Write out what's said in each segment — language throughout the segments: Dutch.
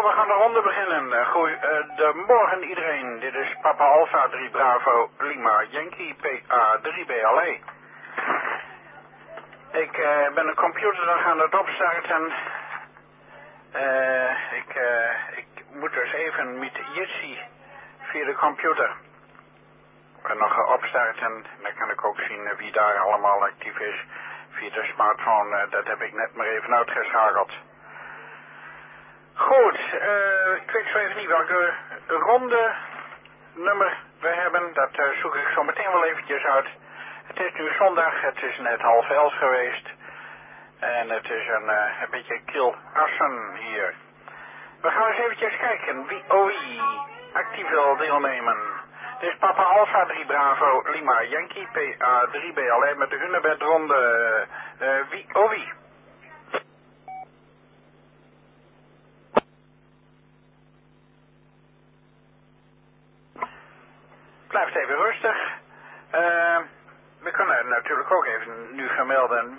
we gaan de ronde beginnen. Goedemorgen iedereen. Dit is Papa Alpha 3 Bravo Lima Yankee PA 3 BLE. Ik ben de computer nog aan het opstarten. Ik moet dus even met Jitsi via de computer nog opstarten. Dan kan ik ook zien wie daar allemaal actief is via de smartphone. Dat heb ik net maar even uitgeschakeld. Goed, ik weet zo even niet welke ronde nummer we hebben. Dat zoek ik zo meteen wel eventjes uit. Het is nu zondag, het is net 10:30 geweest. En het is een beetje kil assen hier. We gaan eens eventjes kijken wie actief wil deelnemen. Dit is Papa Alpha 3 Bravo Lima Yankee PA 3 BLE met de Hunebedronde. Wie? Blijft even rustig. We kunnen natuurlijk ook even nu vermelden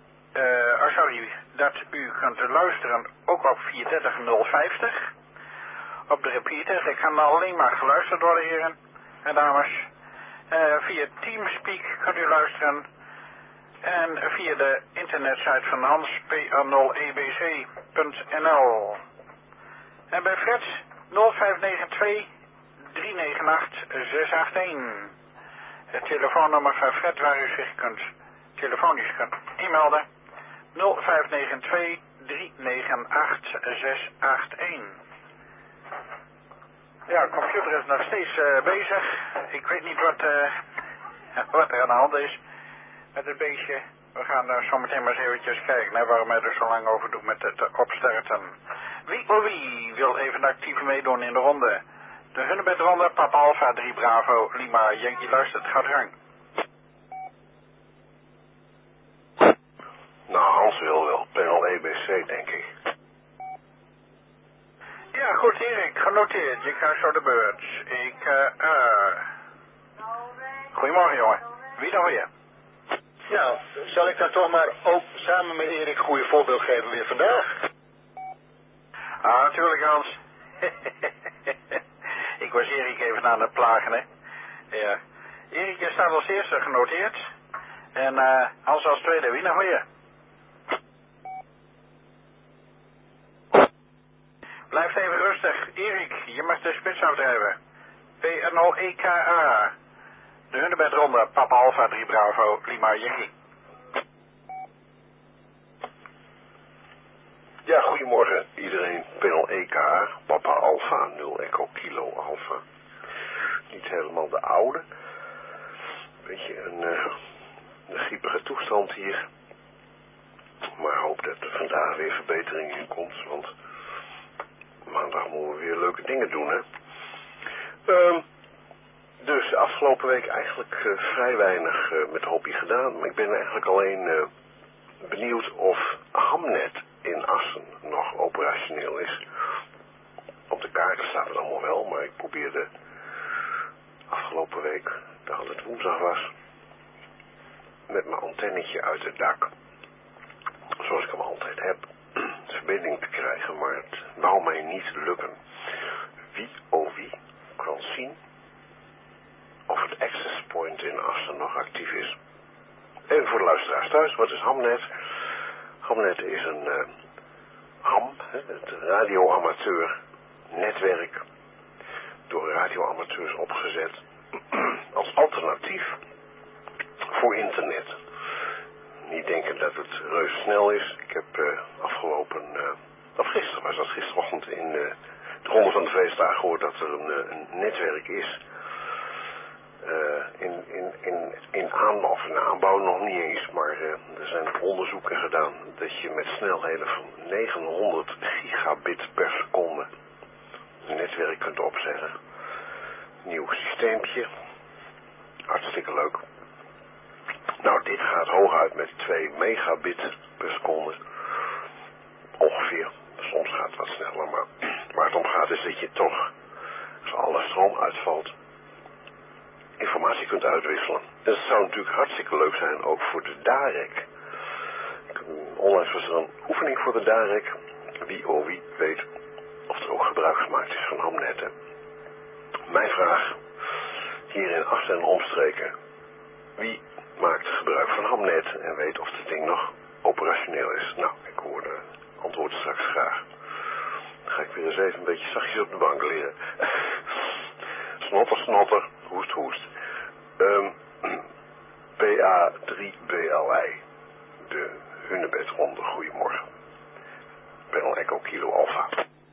dat u kunt luisteren ook op 430-050. Op de repeater. Ik kan alleen maar geluisterd worden, heren en dames. Via Teamspeak kunt u luisteren. En via de internetsite van hanspA0ebc.nl. En bij Frits 0592 398 681. Het telefoonnummer van Fred waar u zich telefonisch kunt inmelden. 0592 398 681. Ja, de computer is nog steeds bezig. Ik weet niet wat er aan de hand is met het beestje. We gaan zo meteen maar eens eventjes kijken waarom hij er zo lang over doet met het opstarten. Wie wil even actief meedoen in de ronde? De Hunebedronde, Papa Alpha 3 Bravo Lima Yankee luistert, gaat gang. Nou, Hans wil wel, panel EBC denk ik. Ja, goed Erik, genoteerd. Je krijgt zo de beurt. Goedemorgen jongen. Wie dan weer? Nou, zal ik dan toch maar ook samen met Erik een goede voorbeeld geven weer vandaag? Ah, natuurlijk Hans. Ik was Erik even aan het plagen, hè. Ja. Erik, je staat als eerste genoteerd. En Hans als tweede. Wie nog weer? Blijf even rustig. Erik, je mag de spits afdrijven. PNOEKA. De Hunebedronde, Papa Alpha 3 Bravo, Lima Yankee. Ja, goedemorgen iedereen. Panel EKA, Papa Alpha, 0 Echo Kilo Alpha. Niet helemaal de oude. Beetje een griepige toestand hier. Maar hoop dat er vandaag weer verbetering in komt, want maandag moeten we weer leuke dingen doen, hè. Dus afgelopen week eigenlijk vrij weinig met hobby gedaan. Maar ik ben eigenlijk alleen benieuwd of Hamnet in Assen nog operationeel is. Op de kaarten staat het allemaal wel, maar ik probeerde afgelopen week, dat het woensdag was, met mijn antennetje uit het dak, zoals ik hem altijd heb, verbinding te krijgen, maar het wou mij niet lukken. Wie kan zien of het access point in Assen nog actief is. Even voor de luisteraars thuis, wat is Hamnet? Hamnet is een het radioamateur netwerk, door radioamateurs opgezet als alternatief voor internet. Niet denken dat het reuze snel is. Ik heb gisterochtend in de Ronde van de Feestdagen gehoord dat er een netwerk is in aanbouw nog niet eens, maar er zijn onderzoeken gedaan dat je met snelheden van 900 gigabit per seconde een netwerk kunt opzetten. Nieuw systeempje, hartstikke leuk. Nou, dit gaat hooguit met 2 megabit per seconde, ongeveer. Soms gaat het wat sneller, maar waar het om gaat is dat je toch, als alle stroom uitvalt, informatie kunt uitwisselen. En het zou natuurlijk hartstikke leuk zijn, ook voor de DAREC. Onlangs was er een oefening voor de DAREC. Wie weet of er ook gebruik gemaakt is van Hamnet. Hè. Mijn vraag, hier in Assen en omstreken, wie maakt gebruik van Hamnet en weet of het ding nog operationeel is? Nou, ik hoor de antwoorden straks graag. Dan ga ik weer eens even een beetje zachtjes op de bank liggen. Snopper, snopper, hoest, hoest. PA3BLI, de Hunebedronde, goedemorgen. Bel Echo Kilo Alpha.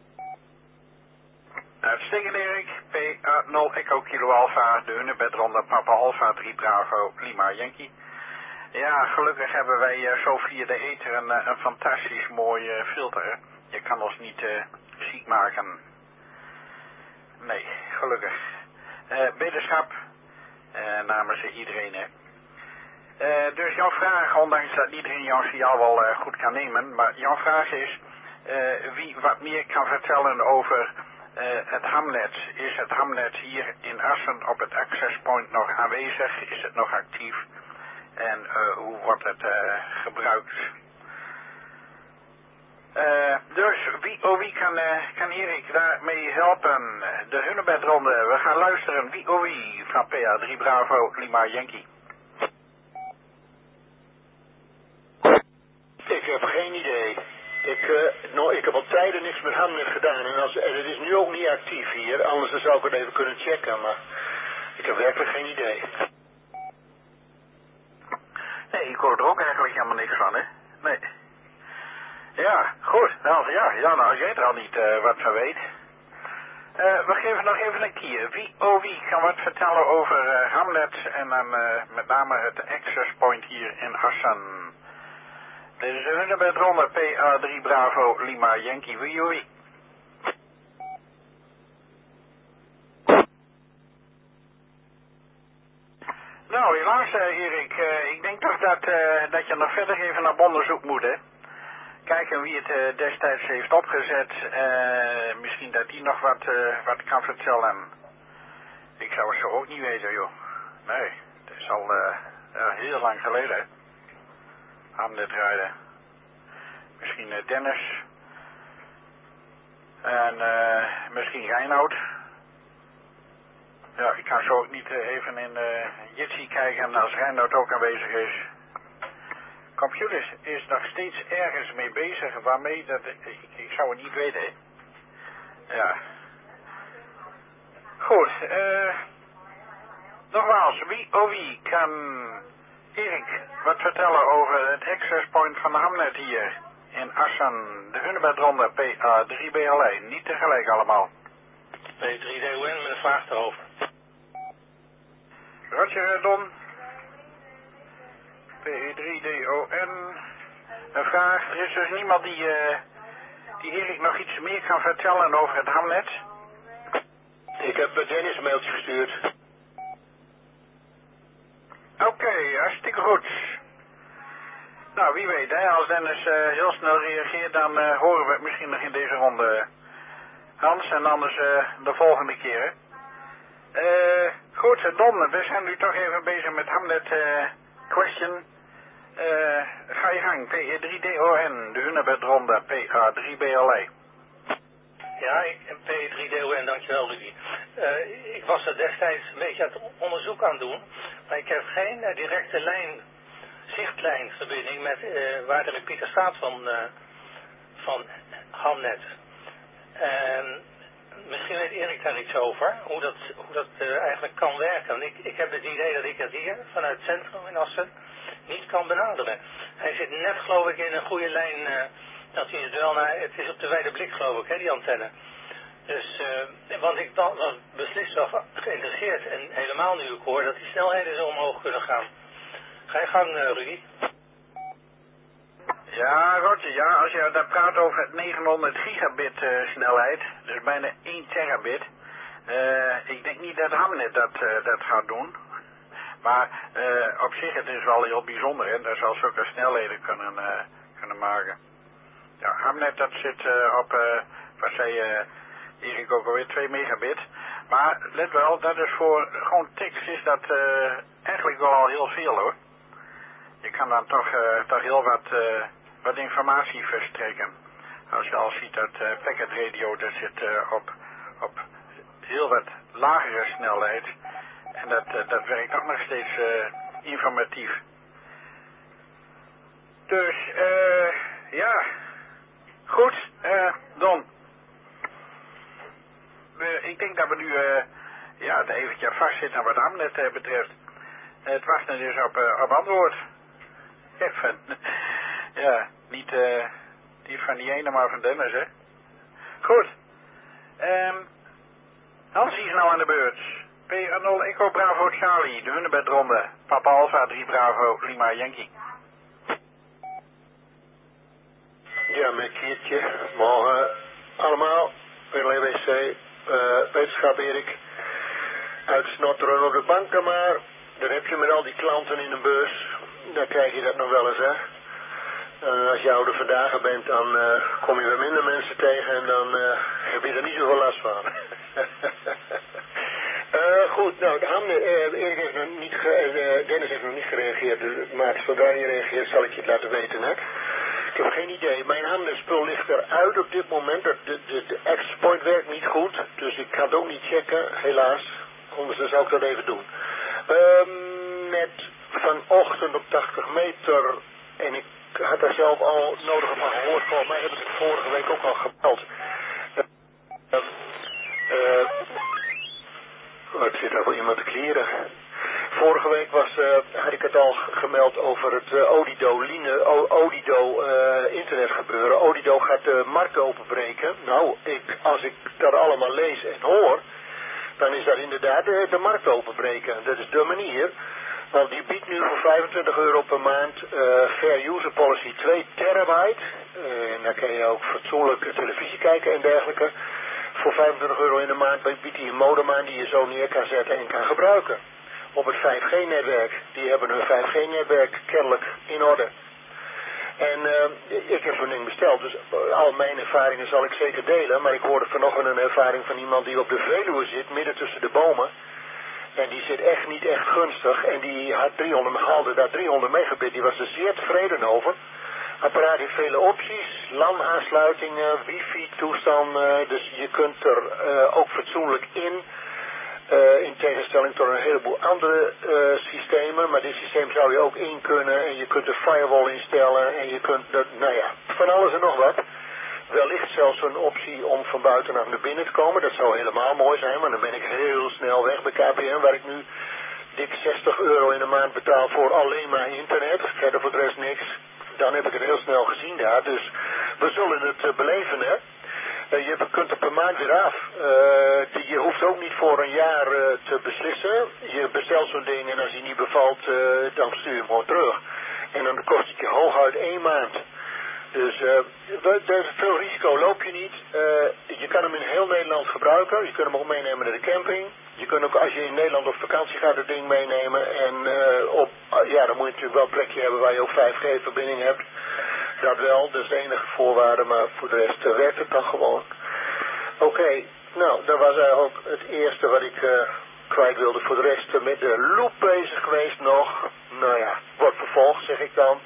Uitstekend Erik, PA0 Echo Kilo Alpha, de Hunebedronde, Papa Alpha 3 Bravo, Lima Yankee. Ja, gelukkig hebben wij zo via de ether een fantastisch mooi filter. Je kan ons niet ziek maken. Nee, gelukkig. Beterschap namens iedereen. Dus jouw vraag, ondanks dat iedereen jouw signaal wel goed kan nemen, maar jouw vraag is wie wat meer kan vertellen over het Hamnet. Is het Hamnet hier in Assen op het access point nog aanwezig? Is het nog actief? En hoe wordt het gebruikt? Dus wie kan Erik daarmee helpen? De Hunebedronde, we gaan luisteren. Wie van PA3 Bravo Lima Yankee. Ik heb geen idee. Ik heb al tijden niks met Hamnet gedaan en het is nu ook niet actief hier, anders zou ik het even kunnen checken, maar ik heb werkelijk geen idee. Nee, ik hoor er ook eigenlijk helemaal niks van, hè? Nee. Ja, goed. Nou, nou als jij er al niet wat van weet. We geven nog even een keer. Wie kan wat vertellen over Hamnet en dan met name het access point hier in Assen. Dit is de Hunebedronde PA3 Bravo Lima Yankee. Wie. Nou, helaas Erik. Ik denk toch dat je nog verder even naar onderzoek moet, hè. Kijken wie het destijds heeft opgezet. Misschien dat die nog wat kan vertellen. Ik zou het zo ook niet weten, joh. Nee, het is al heel lang geleden. Hamnet rijden. Misschien Dennis. En misschien Reinoud. Ja, ik kan zo ook niet even in Jitsi kijken als Reinoud ook aanwezig is. Computers is nog steeds ergens mee bezig, waarmee dat ik zou het niet weten. Ja. Goed, nogmaals, wie kan Erik wat vertellen over het access point van de Hamnet hier in Assen, de Hunebedronde PA3BLE, niet tegelijk allemaal. P3DON met een vraag erover. Roger, Don. P3DON. Een vraag. Er is dus niemand die Erik nog iets meer kan vertellen over het Hamnet. Ik heb Dennis een mailtje gestuurd. Oké, hartstikke goed. Nou, wie weet, hè, als Dennis heel snel reageert, dan horen we het misschien nog in deze ronde, Hans, en anders de volgende keer. Goed, Don, we zijn nu toch even bezig met Hamnet question. Ga je gang, P3DON, de Hunebedronde, PA3BLE. Ja, P3DON, dankjewel Rudy. Ik was er destijds een beetje aan het onderzoek aan het doen, maar ik heb geen directe zichtlijnverbinding met waar de repeater staat van Hamnet. Misschien weet Erik daar iets over, hoe dat eigenlijk kan werken. Ik heb het idee dat ik het hier, vanuit het centrum in Assen, niet kan benaderen. Hij zit net, geloof ik, in een goede lijn, dat hij het wel naar, het is op de wijde blik, geloof ik, hè, die antenne. Dus, want ik was beslist wel geïnteresseerd en helemaal nu ik hoor dat die snelheden zo omhoog kunnen gaan. Ga je gang, Rudy. Ja, Roger, ja, als je daar praat over het 900 gigabit snelheid, dus bijna 1 terabit, ik denk niet dat Hamnet dat gaat doen. Maar op zich, het is wel heel bijzonder, hè, dat zal zulke snelheden kunnen maken. Ja, Hamnet dat zit op, wat zei Erik ook alweer, 2 megabit. Maar let wel, dat is voor gewoon tekst is dat eigenlijk wel al heel veel, hoor. Je kan dan toch heel wat informatie verstrekken. Als je al ziet dat Packet Radio, dat zit op heel wat lagere snelheid. En dat werkt ook nog steeds informatief. Dus, ja. Goed, Don. Ik denk dat we nu het eventjes vastzitten wat Hamnet betreft. Het wachten dus op antwoord. Ja, niet van die ene, maar van Dennis, hè. Goed. Hans is nou aan de beurt. PR0 Echo Bravo Charlie, de Hunebedronde. Papa Alpha 3 Bravo Lima Yankee. Ja, met Kiertje. Morgen allemaal. WC, wetenschap Erik. Uitsnotteren op de banken maar. Dan heb je met al die klanten in een bus. Dan krijg je dat nog wel eens, hè. Als je oude vandaag bent, dan kom je weer minder mensen tegen en dan heb je er niet zoveel last van. Goed, nou, Erik heeft nog niet Dennis heeft nog niet gereageerd, dus, maar zodra hij reageert zal ik je het laten weten, hè. Ik heb geen idee. Mijn handspul ligt eruit op dit moment. De access point werkt niet goed, dus ik kan het ook niet checken, helaas. Anders zou ik dat even doen. Net vanochtend op 80 meter en ik had daar zelf al nodige van gehoord. Volgens mij heb ik het vorige week ook al gebeld. Het zit daar wel iemand te klieren. Vorige week had ik het al gemeld over het Odido internet gebeuren. Odido gaat de markt openbreken. Nou, als ik dat allemaal lees en hoor, dan is dat inderdaad de markt openbreken. Dat is de manier. Want die biedt nu voor €25 per maand Fair User Policy 2 terabyte. En dan kan je ook fatsoenlijk televisie kijken en dergelijke. Voor €25 in de maand biedt hij een modem aan die je zo neer kan zetten en kan gebruiken. Op het 5G-netwerk. Die hebben hun 5G-netwerk kennelijk in orde. En ik heb zo'n ding besteld, dus al mijn ervaringen zal ik zeker delen. Maar ik hoorde vanochtend een ervaring van iemand die op de Veluwe zit, midden tussen de bomen. En die zit echt niet echt gunstig. En die haalde daar 300 megabit. Die was er zeer tevreden over. Apparaat heeft vele opties. LAN-aansluitingen, wifi-toestanden. Dus je kunt er ook fatsoenlijk in. In tegenstelling tot een heleboel andere systemen. Maar dit systeem zou je ook in kunnen. En je kunt een firewall instellen. En je kunt, van alles en nog wat. Wellicht zelfs een optie om van buiten naar binnen te komen. Dat zou helemaal mooi zijn, maar dan ben ik heel snel weg bij KPN, waar ik nu dik €60 in de maand betaal voor alleen maar internet. Verder voor de rest niks. Dan heb ik het heel snel gezien daar. Dus we zullen het beleven, hè. Je kunt er per maand weer af. Je hoeft ook niet voor een jaar te beslissen. Je bestelt zo'n ding en als die niet bevalt, dan stuur je hem gewoon terug. En dan kost het je hooguit 1 maand. Dus veel risico loop je niet. Je kan hem in heel Nederland gebruiken. Je kunt hem ook meenemen naar de camping. Je kunt ook als je in Nederland op vakantie gaat het ding meenemen. En dan moet je natuurlijk wel een plekje hebben waar je ook 5G-verbinding hebt. Dat wel, dat is de enige voorwaarde. Maar voor de rest werkt het dan gewoon. Oké, nou dat was eigenlijk het eerste wat ik kwijt wilde. Voor de rest met de loop bezig geweest nog. Nou ja, wordt vervolgd zeg ik dan.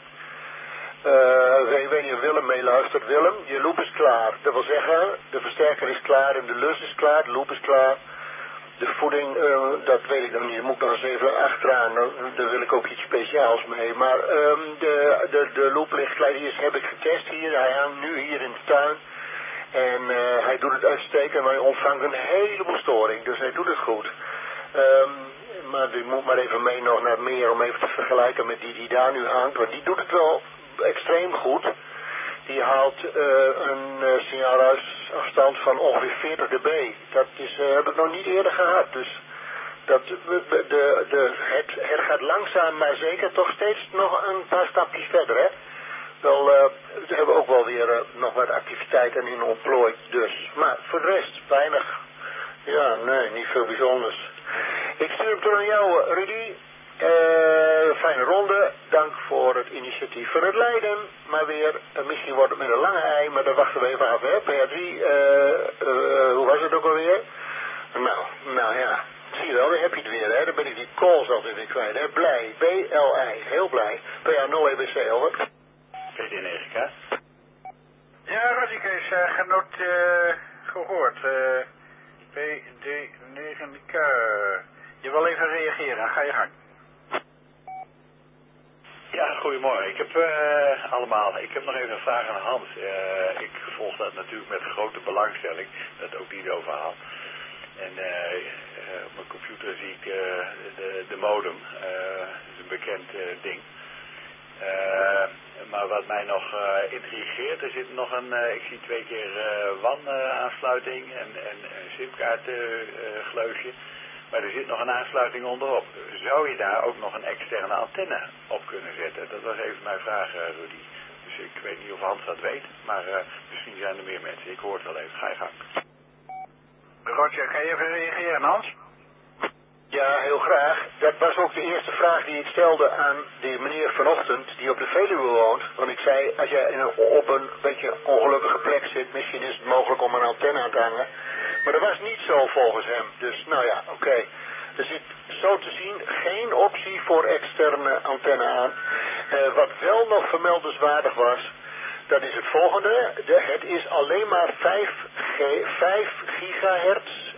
Ik weet niet of Willem meeluistert. Willem, je loop is klaar. Dat wil zeggen, de versterker is klaar en de lus is klaar, de loop is klaar. De voeding, dat weet ik nog niet. Dat moet ik nog eens even achteraan. Daar wil ik ook iets speciaals mee. Maar de loop ligt klaar. Die heb ik getest hier. Hij hangt nu hier in de tuin. En hij doet het uitstekend. Maar hij ontvangt een heleboel storing. Dus hij doet het goed. Maar die moet maar even mee nog naar meer om even te vergelijken met die daar nu hangt. Want die doet het wel extreem goed. Die haalt een signaalruisafstand van ongeveer 40 dB. Dat heb ik nog niet eerder gehad. Dus het gaat langzaam maar zeker toch steeds nog een paar stapjes verder. Hè? Wel, we hebben ook wel weer nog wat activiteiten in ontplooid. Dus. Maar voor de rest weinig. Ja, nee, niet veel bijzonders. Ik stuur hem door aan jou, Rudy. Fijne ronde. Dank voor het initiatief van het Leiden. Maar weer, misschien wordt het met een lange ei, maar daar wachten we even af, hè. PR3, hoe was het ook alweer? Nou ja, zie je wel, dan heb je het weer, hè. Dan ben ik die calls altijd weer kwijt, hè. Blij, BLI, heel blij. PA0 EBC, over. PD9K. Ja, Rosika. is gehoord. PD9K. Je wil even reageren, ga je gang. Ja, goedemorgen. Ik heb nog even een vraag aan Hans. Ik volg dat natuurlijk met grote belangstelling, dat Odido-verhaal. En op mijn computer zie ik de modem. Dat is een bekend ding. Maar wat mij nog intrigeert, er zit nog ik zie 2 keer WAN-aansluiting en een simkaartgleufje. Maar er zit nog een aansluiting onderop. Zou je daar ook nog een externe antenne op kunnen zetten? Dat was even mijn vraag, Rudy. Dus ik weet niet of Hans dat weet, maar misschien zijn er meer mensen. Ik hoor het wel even. Ga je gang. Roger, ga je even reageren, Hans? Ja, heel graag. Dat was ook de eerste vraag die ik stelde aan die meneer vanochtend die op de Veluwe woont. Want ik zei, als jij op een beetje ongelukkige plek zit, misschien is het mogelijk om een antenne aan te hangen. Maar dat was niet zo volgens hem. Dus nou ja, oké. Er zit zo te zien geen optie voor externe antenne aan. Wat wel nog vermeldenswaardig was, dat is het volgende. Het is alleen maar 5 gigahertz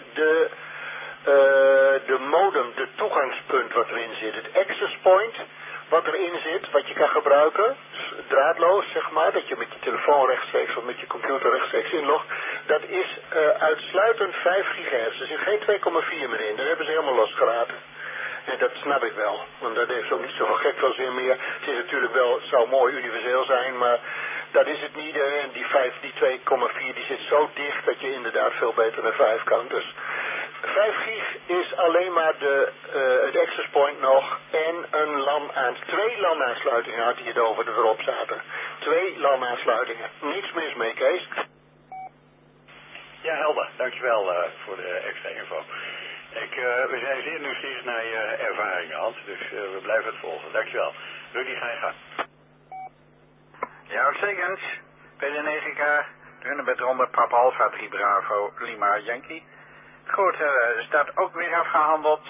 de modem, de toegangspunt wat erin zit. Het access point wat erin zit, wat je kan gebruiken, draadloos zeg maar, dat je met je telefoon rechtstreeks of met je computer rechtstreeks inlogt, dat is uitsluitend 5 gigahertz. Er zit geen 2,4 meer in, dat hebben ze helemaal losgelaten. En dat snap ik wel, want dat heeft ook niet zoveel gek veel zin meer. Het is natuurlijk wel, het zou mooi universeel zijn, maar dat is het niet. En die 2,4 die zit zo dicht dat je inderdaad veel beter naar 5 kan. Dus 5 gig is alleen maar het access point nog en een 2 LAN-aansluitingen had hij het over dat erop zaten. 2 LAN-aansluitingen. Niets mis mee, Kees. Ja, helder. Dankjewel voor de extra info. We zijn zeer nieuwsgierig naar je ervaringen, Hans, dus we blijven het volgen. Dankjewel. Rudy, ga je gang. Ja, uitstekend. PD9K, Hunebed Ronde, Papa Alpha 3 Bravo, Lima Yankee. Goed, er staat ook weer afgehandeld.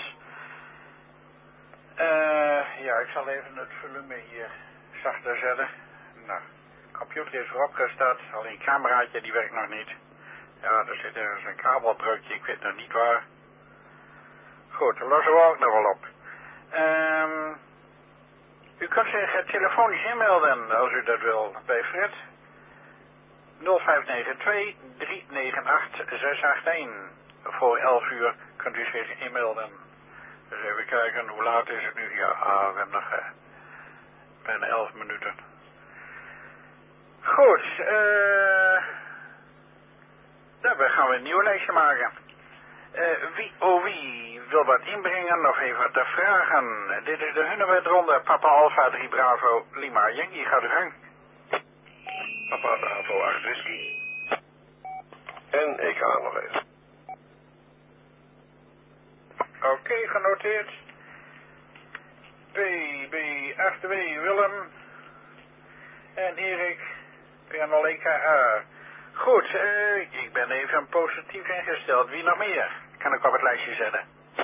Ja, ik zal even het volume hier zachter zetten. Nou, de computer is erop gestart, alleen het cameraatje die werkt nog niet. Ja, er zit ergens een kabeldrukje, ik weet nog niet waar. Goed, daar lossen we ook nog wel op. U kunt zich telefonisch inmelden als u dat wil bij Fred. 0592 398 681. Voor 11 uur kunt u zich inmelden. Dus even kijken, hoe laat is het nu? Ja, we hebben nog bijna 11 minuten. Goed, daarbij gaan we een nieuw lijstje maken. Wie wil wat inbrengen of heeft wat te vragen? Dit is de Hunebedronde, Papa Alpha 3 Bravo, Lima Yankee, gaat u gang. Papa Bravo 8 Whisky. En ik ga nog even. Oké, genoteerd. PB8W Willem. En Erik, P0EKA. Goed, ik ben even positief ingesteld. Wie nog meer? Kan ik op het lijstje zetten.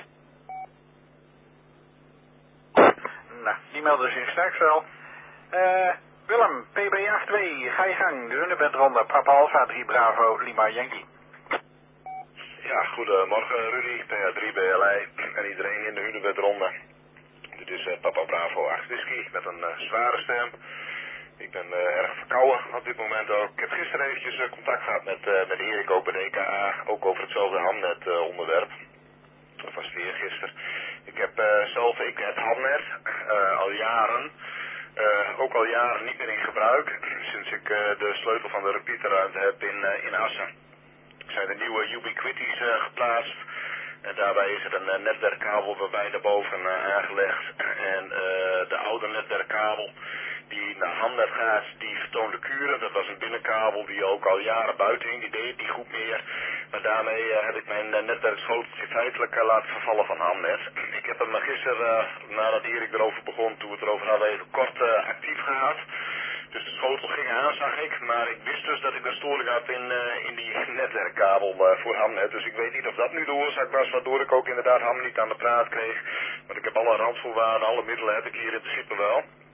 Nou, die melden zich straks wel. Willem, PB8W, ga je gang. De Hunebedronde, Papa Alpha 3 Bravo, Lima Yankee. Ja, goedemorgen Rudy, PH3 BLI en iedereen in de Hunebedronde. Dit is Papa Bravo 8 Whisky met een zware stem. Ik ben erg verkouden op dit moment ook. Ik heb gisteren eventjes contact gehad met Erik ook bij de EKA, ook over hetzelfde Hamnet onderwerp. Dat was weer gisteren. Ik heb zelf het Hamnet al jaren, ook al jaren niet meer in gebruik, sinds ik de sleutel van de repeaterruimte heb in Assen. Er zijn de nieuwe Ubiquities geplaatst. En daarbij is er een netwerkkabel waarbij daarboven aangelegd. En de oude netwerkkabel die naar Hamnet gaat, die vertoonde kuren. Dat was een binnenkabel die ook al jaren buiten hing. Die deed het niet goed meer. Maar daarmee heb ik mijn netwerkschoteltje feitelijk laten vervallen van Hamnet. Ik heb hem gisteren, nadat Erik erover begon, toen we het erover hadden, even kort actief gehad. Dus de schotel ging aan, zag ik, maar ik wist dus dat ik een storing had in die netwerkkabel voor Hamnet. Dus ik weet niet of dat nu de oorzaak was, waardoor ik ook inderdaad Ham niet aan de praat kreeg. Maar ik heb alle randvoorwaarden, alle middelen heb ik hier in principe wel.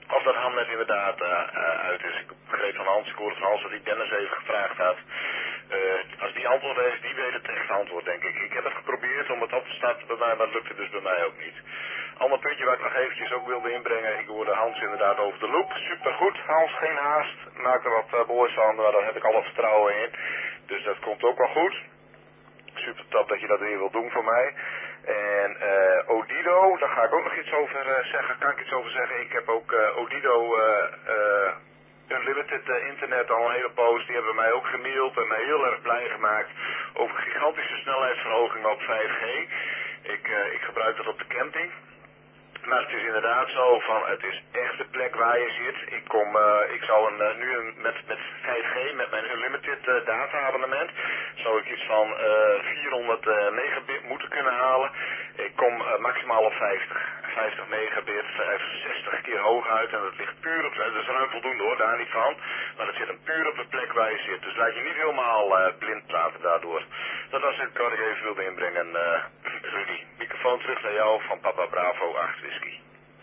of dat Hamnet inderdaad uit is. Ik begreep van Hans, ik hoorde van Hans dat hij Dennis even gevraagd had. Als die antwoord heeft, die weet het echte antwoord, denk ik. Ik heb het geprobeerd om het op te starten bij mij, maar dat lukte dus bij mij ook niet. Ander puntje waar ik nog eventjes ook wilde inbrengen. Ik hoorde Hans inderdaad over de loop. Supergoed, Hans, geen haast. Maak er wat moois van, maar daar heb ik alle vertrouwen in. Dus dat komt ook wel goed. Super top dat je dat weer wilt doen voor mij. En Odido, daar ga ik ook nog iets over zeggen. Kan ik iets over zeggen? Ik heb ook Odido Unlimited internet al een hele post. Die hebben mij ook gemaild en mij heel erg blij gemaakt over gigantische snelheidsverhoging op 5G. Ik gebruik dat op de camping. Maar het is inderdaad zo van, het is echt de plek waar je zit. Ik zou met 5G, met mijn unlimited data abonnement, zou ik iets van 400 megabit moeten kunnen halen. Ik kom maximaal op 50 megabit, 60 keer hoog uit. En dat ligt puur op, dat is ruim voldoende hoor, daar niet van. Maar dat zit hem puur op de plek waar je zit. Dus laat je niet helemaal blind praten daardoor. Dat was het wat ik even wilde inbrengen, Rudy. Microfoon terug naar jou van Papa Bravo 8 Whisky.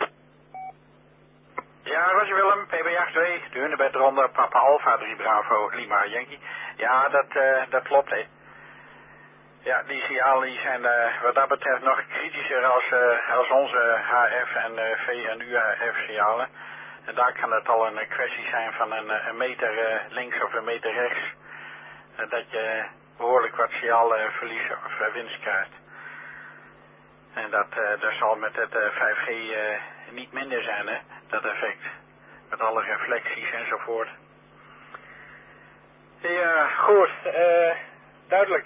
Ja, Roger Willem, PB82, de Hunebedronde, Papa Alpha 3 Bravo, Lima Yankee. Ja, dat klopt, hè. Ja, die signalen die zijn wat dat betreft nog kritischer als onze HF en V en UHF signalen. En daar kan het al een kwestie zijn van een meter links of een meter rechts. Dat je behoorlijk wat signaalverlies of winst krijgt. En dat zal met het 5G niet minder zijn, hè, dat effect. Met alle reflecties enzovoort. Ja, goed. Duidelijk.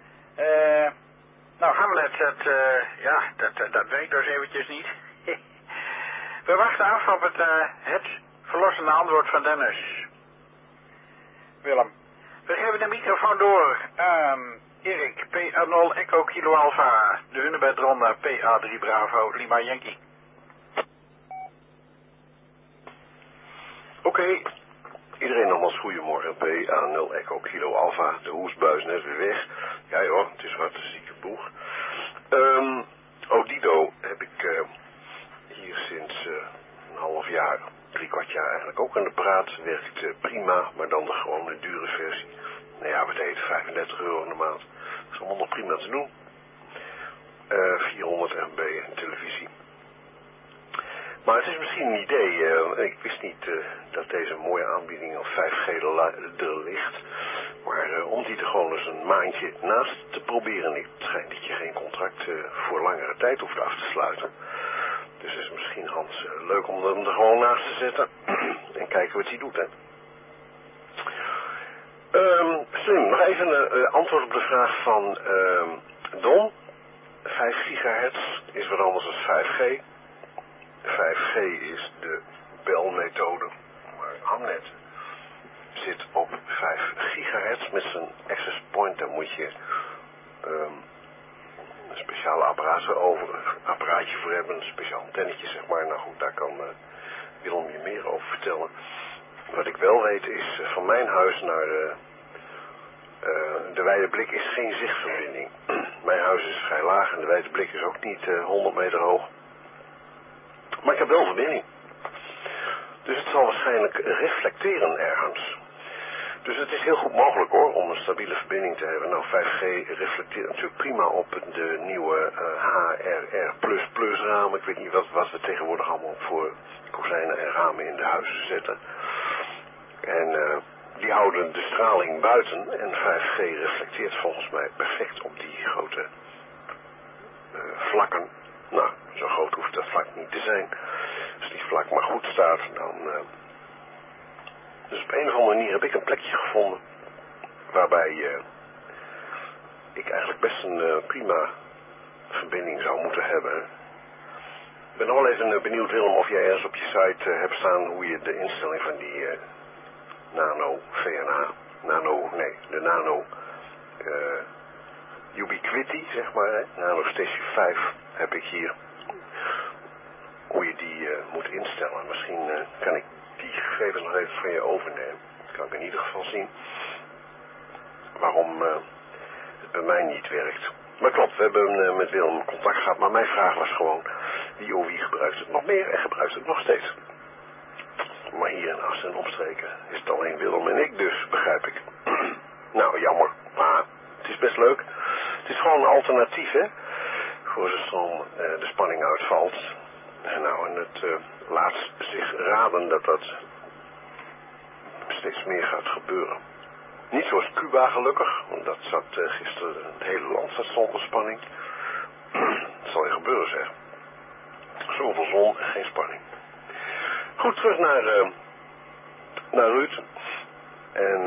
Nou, Hamlet, dat werkt dus eventjes niet. We wachten af op het verlossende antwoord van Dennis. Willem. We geven de microfoon door aan Erik, PA0 Echo Kilo Alpha, de Hunebedronde, PA3 Bravo, Lima Yankee. Oké. Iedereen nogmaals goedemorgen. PA0 Echo Kilo Alpha, de hoesbuis net weer weg. Ja joh, het is wat een zieke boeg. Odido heb ik hier sinds een half jaar, 3/4 jaar eigenlijk ook aan de praat. Werkt prima, maar dan de gewone dure versie. Nou ja, wat heet, €35 in de maand. Dat is allemaal nog prima te doen. 400 MB en televisie. Maar het is misschien een idee, ik wist niet dat deze mooie aanbieding op 5G er ligt. Maar om die er gewoon eens een maandje naast te proberen. Het schijnt dat je geen contract voor langere tijd hoeft af te sluiten. Dus het is misschien, Hans, leuk om hem er gewoon naast te zetten. En kijken wat hij doet, hè. Slim, nog even een antwoord op de vraag van Don. 5 gigahertz is wat anders dan 5G. 5G is de belmethode, maar Hamnet zit op 5 gigahertz met zijn access point. Daar moet je een speciale apparaatje voor hebben, een speciaal antennetje zeg maar. Nou goed, daar kan Willem je meer over vertellen. Wat ik wel weet is, van mijn huis naar de Wijde Blik is geen zichtverbinding. Mijn huis is vrij laag en de Wijde Blik is ook niet 100 meter hoog. Maar ik heb wel verbinding. Dus het zal waarschijnlijk reflecteren ergens. Dus het is heel goed mogelijk hoor, om een stabiele verbinding te hebben. Nou, 5G reflecteert natuurlijk prima op de nieuwe HRR++ ramen. Ik weet niet wat we tegenwoordig allemaal voor kozijnen en ramen in de huizen zetten. En die houden de straling buiten. En 5G reflecteert volgens mij perfect op die grote vlakken. Nou, zo groot hoeft dat vlak niet te zijn. Als die vlak maar goed staat, dan... Dus op een of andere manier heb ik een plekje gevonden waarbij ik eigenlijk best een prima verbinding zou moeten hebben. Ik ben nog wel even benieuwd, Willem, of jij ergens op je site hebt staan hoe je de instelling van die nano Ubiquiti, zeg maar, hè? Nano Station 5 heb ik hier. Hoe je die moet instellen. Misschien kan ik die gegevens nog even van je overnemen. Dat kan ik in ieder geval zien. Waarom het bij mij niet werkt. Maar klopt, we hebben met Willem contact gehad. Maar mijn vraag was gewoon, wie gebruikt het nog meer en gebruikt het nog steeds? maar hier in Assen en omstreken is het alleen Willem en ik dus, begrijp ik. Nou, jammer, maar het is best leuk. Het is gewoon een alternatief, hè. Voor de stroom de spanning uitvalt. Nou, en het laat zich raden dat dat steeds meer gaat gebeuren. Niet zoals Cuba gelukkig, want dat zat gisteren, het hele land zat zonder spanning. Dat zal je gebeuren, zeg. Zoveel zon en geen spanning. Goed, terug naar Ruud. En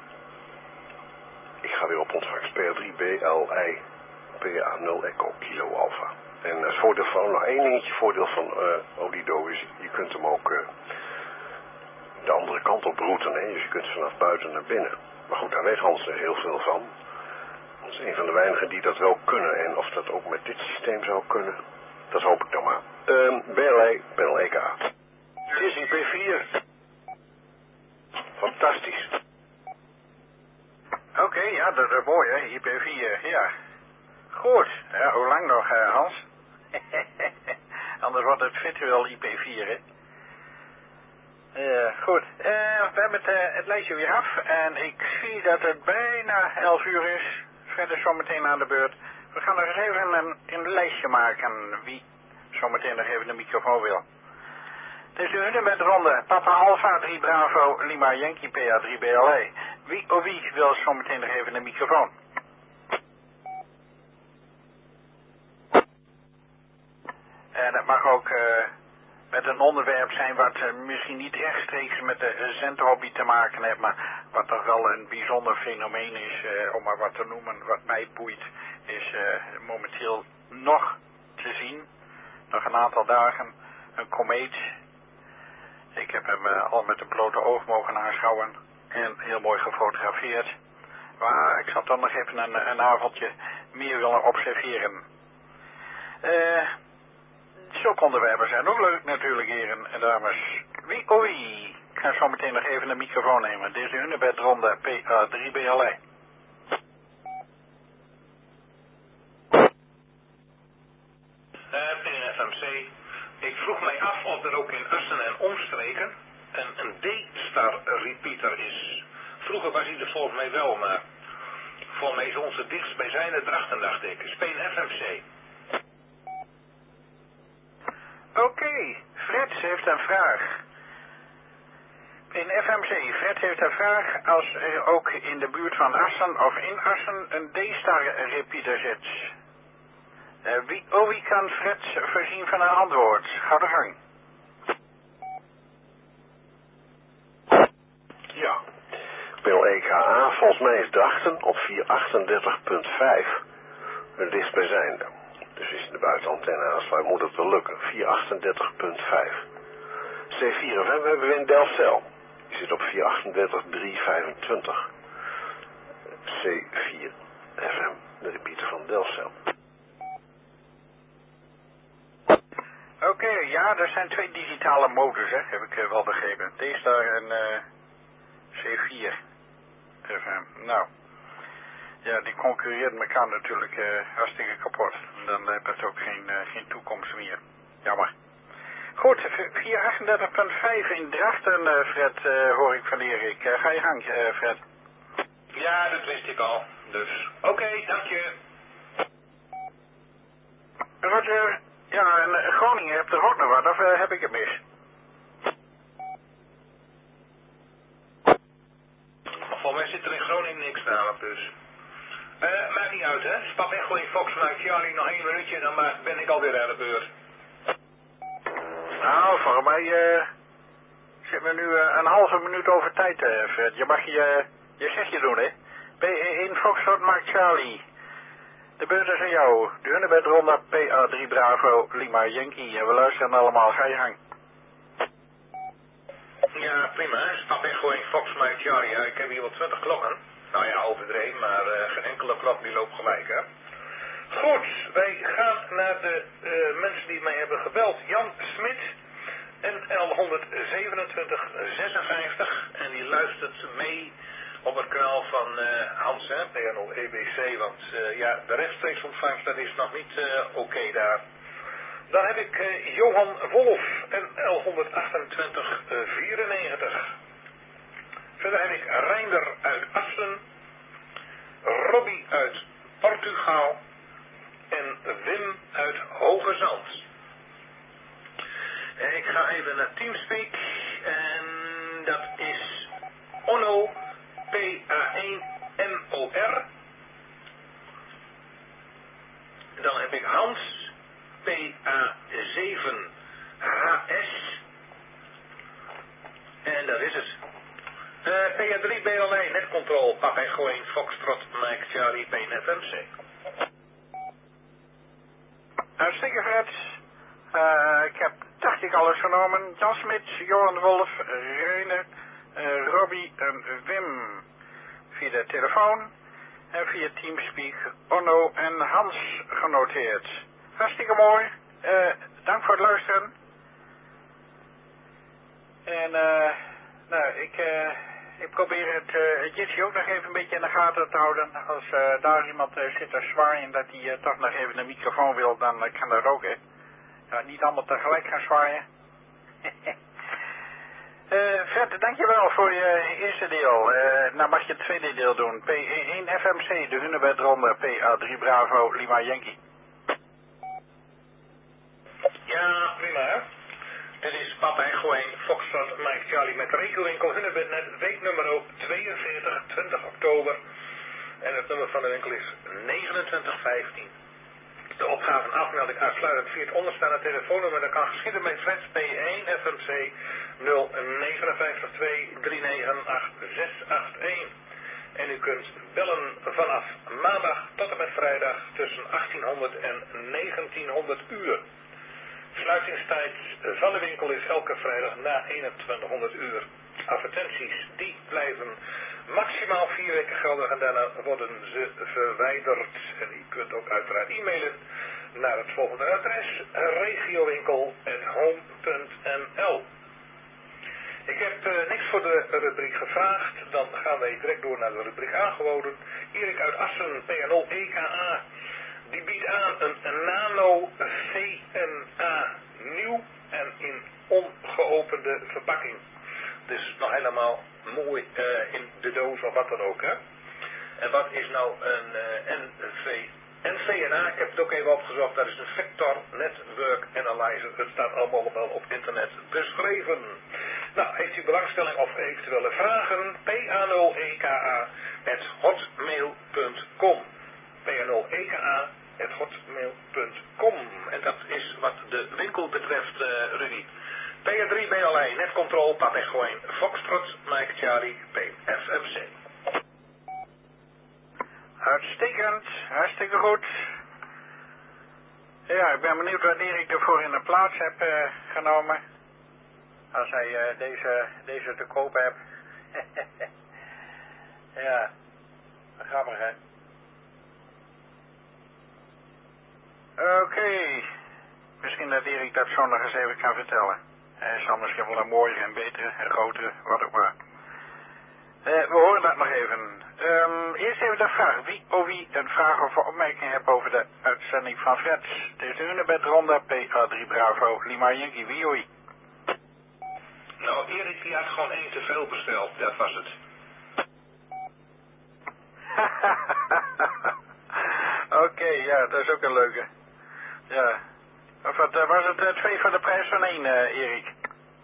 ik ga weer op ontvangst PR3BLI PA0 Echo Kilo Alpha. En het voordeel van, nou één dingetje voordeel van Odido is, je kunt hem ook de andere kant op routen, hè? Dus je kunt vanaf buiten naar binnen. Maar goed, daar weet Hans er heel veel van. Dat is een van de weinigen die dat wel kunnen. En of dat ook met dit systeem zou kunnen, dat hoop ik dan maar. BLE, BLEK. Het is IP4. Fantastisch. Oké, ja, dat is mooi, hè, IP4, ja. Goed, ja, hoe lang nog, Hans? Anders wordt het virtueel IP4, hè. Goed, we hebben het lijstje weer af en ik zie dat het bijna 11 uur is. Fred is zometeen aan de beurt. We gaan nog eens even een lijstje maken wie zometeen nog even de microfoon wil. Het is de met ronde Papa Alpha 3 Bravo Lima Yankee PA 3 BLA. Wie wil zometeen nog even de microfoon? En het mag ook met een onderwerp zijn wat misschien niet rechtstreeks met de zendhobby te maken heeft, maar wat toch wel een bijzonder fenomeen is, om maar wat te noemen, wat mij boeit, is momenteel nog te zien, nog een aantal dagen, een komeet. Ik heb hem al met een blote oog mogen aanschouwen en heel mooi gefotografeerd. Maar ik zal dan nog even een avondje meer willen observeren. Zulke onderwerpen zijn ook leuk natuurlijk, heren en dames. Wie? Ik ga zo meteen nog even de microfoon nemen. Dit is de Hunebedronde PA3BLE. PNFMC. Ik vroeg mij af of er ook in Assen en omstreken een D-star repeater is. Vroeger was hij er volgens mij wel, maar volgens mij is onze dichtstbijzijnde Drachten, dacht ik. Speen FMC. Oké, Fred heeft een vraag. In FMC, Fred heeft een vraag als er ook in de buurt van Assen of in Assen een D-star repeater zit. Wie kan Fred voorzien van een antwoord? Ga de gang. Ja, PLEKA, volgens mij is Drachten op 438.5 het dichtstbijzijnde. Dus is de buitenantenne aansluit, moet het wel lukken. 438.5. C4FM hebben we in Delfzijl. Die zit op 438.325. C4FM, de repeater van Delfzijl. Oké, ja, er zijn twee digitale modus, hè, heb ik wel begrepen. D-star en C4 FM. Nou, ja, die concurreert elkaar natuurlijk hartstikke kapot. Dan heb het ook geen toekomst meer. Jammer. Goed, 438.5 in Drachten, Fred, hoor ik van Erik. Ga je gang, Fred. Ja, dat wist ik al. Dus, oké, dank je. Roger, ja, en Groningen, hebt er ook nog wat, of heb ik het mis? Volgens mij zit er in Groningen niks namelijk, dus. Maakt niet uit, hè. Stap echt gewoon in Fox Mike Charlie nog 1 minuutje en dan ben ik alweer aan de beurt. Nou, voor mij zitten we nu een halve minuut over tijd, Fred. Je mag je zegje doen, hè. B1 Foxtrot Mark Charlie. De beurt is aan jou. De Hunebedronde PA3 Bravo Lima Yankee. En we luisteren allemaal. Ga je gang. Ja, prima. Stap echt gewoon in Fox Mike Charlie. Ja, ik heb hier wel 20 klokken. Nou ja, overdreven, maar geen enkele klok die loopt gelijk, hè. Goed, wij gaan naar de mensen die mij hebben gebeld. Jan Smit, NL 12756. En die luistert mee op het kanaal van Hans, hè, PNL EBC. Want ja, de rechtstreeks ontvangst, dat is nog niet oké daar. Dan heb ik Johan Wolf en L12894. Verder heb ik Reinder uit Assen, Robbie uit Portugal en Wim uit Hoge Zand. Ik ga even naar Teamspeak en dat is Onno, P-A-1-N-O-R. Dan heb ik Hans, P-A-7-H-S. En dat is het. PA3 BLA, netcontrol, Papa Echo 1, Foxtrot, Mike, Charlie, PNet MC. Hartstikke vet. Ik heb, dacht ik, alles genomen. Jan Smit, Johan Wolf, Reine, Robbie en Wim. Via de telefoon en via Teamspeak Onno en Hans genoteerd. Hartstikke mooi. Dank voor het luisteren. En ik probeer het Jitsi ook nog even een beetje in de gaten te houden. Als daar iemand zit te zwaaien dat hij toch nog even een microfoon wil, dan kan dat ook, hè. Ja, niet allemaal tegelijk gaan zwaaien. Fred, dankjewel voor je eerste deel. Nou mag je het tweede deel doen. P1 FMC, de Hunebedronde, PA3 Bravo, Lima Yankee. Ja, prima. Dit is Papa Echo 1, Foxtrot, Mike, Charlie met regelwinkel Hunebednet, weeknummer 42, 20 oktober. En het nummer van de winkel is 2915. De opgave en afmelding uitsluitend via het onderstaande telefoonnummer. Dat kan geschieden met Fred P1 FMC 05923988681. En u kunt bellen vanaf maandag tot en met vrijdag tussen 1800 en 1900 uur. Sluitingstijd van de winkel is elke vrijdag na 2100 uur. Advertenties die blijven maximaal 4 weken geldig en daarna worden ze verwijderd. En u kunt ook uiteraard e-mailen naar het volgende adres: regiowinkel@home.nl. Ik heb niks voor de rubriek gevraagd. Dan gaan wij direct door naar de rubriek aangeboden. Erik uit Assen, PNO EKA. Die biedt aan een Nano VNA nieuw en in ongeopende verpakking. Dus nog helemaal mooi in de doos of wat dan ook, hè. En wat is nou een NVNA? Ik heb het ook even opgezocht. Dat is een Vector Network Analyzer. Het staat allemaal wel op internet beschreven. Nou, heeft u belangstelling of eventuele vragen? PA0EKA@hotmail.com. PA0EKA@hotmail.com. En dat is wat de winkel betreft, Rudy. PA3 BLA, netcontrol, Papa Echo 1, Foxtrot, Mike Charlie, PFMC. Uitstekend, hartstikke goed. Ja, ik ben benieuwd wanneer ik ervoor in de plaats heb genomen. Als hij deze te koop hebt. Ja, grappig, hè. Oké. Misschien dat Erik dat zo nog eens even kan vertellen. Hij zal misschien wel een mooiere en betere en grotere, wat ook maar. We horen dat nog even. Eerst even de vraag. Wie een vraag of opmerking heeft over de uitzending van Fred. Het is de Hunebedronde, PA3 Bravo, Lima Yankee, wie? Nou, Erik die had gewoon 1 te veel besteld, dat was het. Oké, ja, dat is ook een leuke. Ja. Of wat was het 2 voor de prijs van 1, Erik?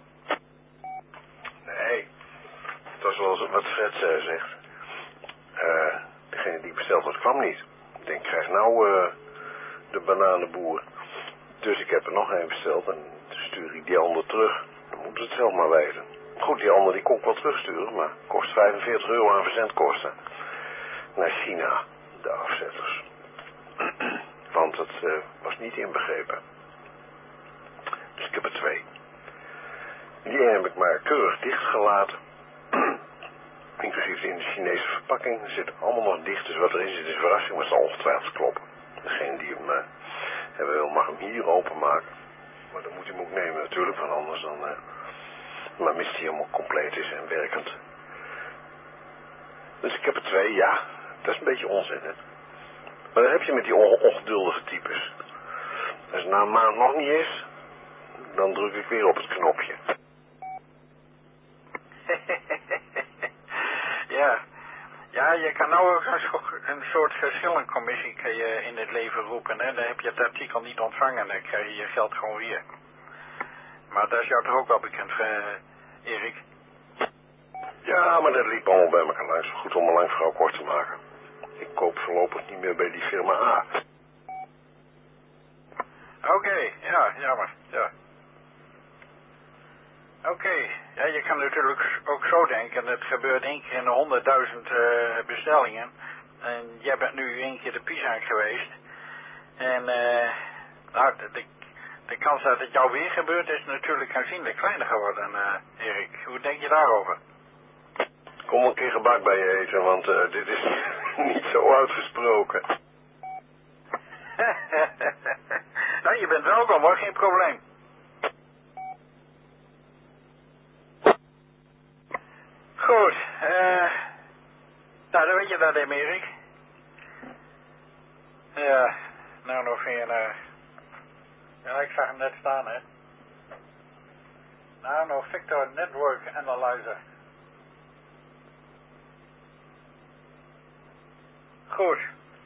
Nee, het was wel wat Fred zegt. Degene die besteld had kwam niet. Ik denk, krijg nou de bananenboer. Dus ik heb er nog 1 besteld en stuur ik die ander terug. Dan moeten ze het zelf maar weten. Goed, die ander die kon ik wel terugsturen, maar kost €45 aan verzendkosten. Naar China, de afzetters. Want het was niet inbegrepen. Dus ik heb er 2. Die heb ik maar keurig dichtgelaten. Inclusief in de Chinese verpakking. Er zit allemaal nog dicht. Dus wat erin zit is een verrassing. Maar het zal ongetwijfeld kloppen. Degene die hem hebben wil mag hem hier openmaken. Maar dan moet hij hem ook nemen natuurlijk. Want anders dan maar mist hij helemaal compleet is en werkend. Dus ik heb er 2, ja. Dat is een beetje onzin, hè. Maar dan heb je met die ongeduldige types. Als het na een maand nog niet is, dan druk ik weer op het knopje. Ja. Ja, je kan nou ook een soort geschillencommissie in het leven roepen. Hè? Dan heb je het artikel niet ontvangen en dan krijg je je geld gewoon weer. Maar dat is jou toch ook wel bekend, Erik? Ja, maar dat liep allemaal bij elkaar langs. Goed om een lang verhaal kort te maken. Ik koop voorlopig niet meer bij die firma A. Oké, ja, jammer, ja. Oké, ja, je kan natuurlijk ook zo denken, het gebeurt 1 keer in de 100.000 bestellingen. En jij bent nu 1 keer de Pisa geweest. En nou, de kans dat het jou weer gebeurt is natuurlijk aanzienlijk kleiner geworden, Erik. Hoe denk je daarover? Kom een keer gebak bij je eten, want dit is niet zo uitgesproken. Nou, je bent welkom hoor, geen probleem. Goed, nou dan weet je dat, Erik. Ja, nou nog een, ja, ik zag hem net staan, hè. Nou, nog Victor Network Analyzer. Goed.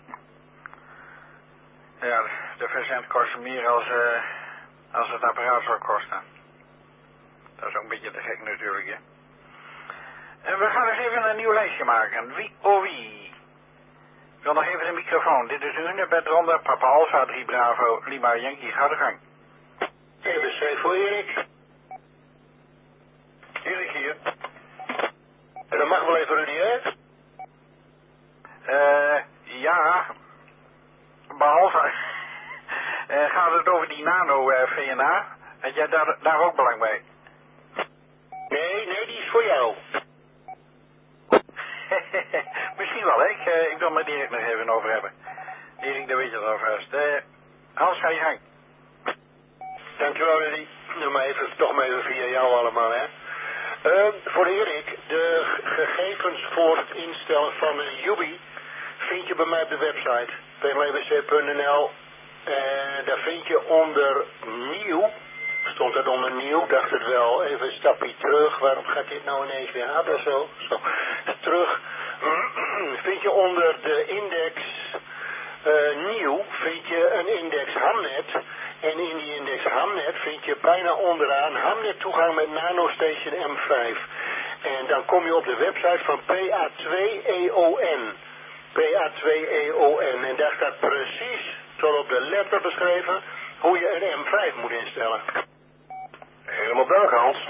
Ja, de verzend kost meer als het apparaat zou kosten. Dat is ook een beetje te gek natuurlijk, hè. En we gaan eens even een nieuw lijstje maken. Wie, oh wie. Ik wil nog even de microfoon. Dit is uw bed ronde, Papa Alpha 3 Bravo, Lima Yankee, ga de gang. EBC voor Erik. Erik hier. En dan mag wel even Rudy, hè? Ja. Behalve, gaat het over die nano-VNA? Had jij daar ook belang bij? Nee, die is voor jou. Misschien wel, hè? Ik wil met Erik nog even over hebben. Erik, daar weet je het alvast. Hans, ga je gang. Dankjewel, Rudy. Doe maar even, toch maar even via jou allemaal, hè. Voor Erik, de gegevens voor het instellen van een Yubi vind je bij mij op de website pmwc.nl. Daar vind je onder nieuw, stond het onder nieuw, dacht het wel, even een stapje terug, waarom gaat dit nou ineens weer aan of zo? Terug, vind je onder de index nieuw, vind je een index Hamnet. En in die index Hamnet vind je bijna onderaan Hamnet toegang met NanoStation M5. En dan kom je op de website van PA2EON. PA2EON. En daar staat precies tot op de letter beschreven hoe je een M5 moet instellen. Helemaal dank, Hans.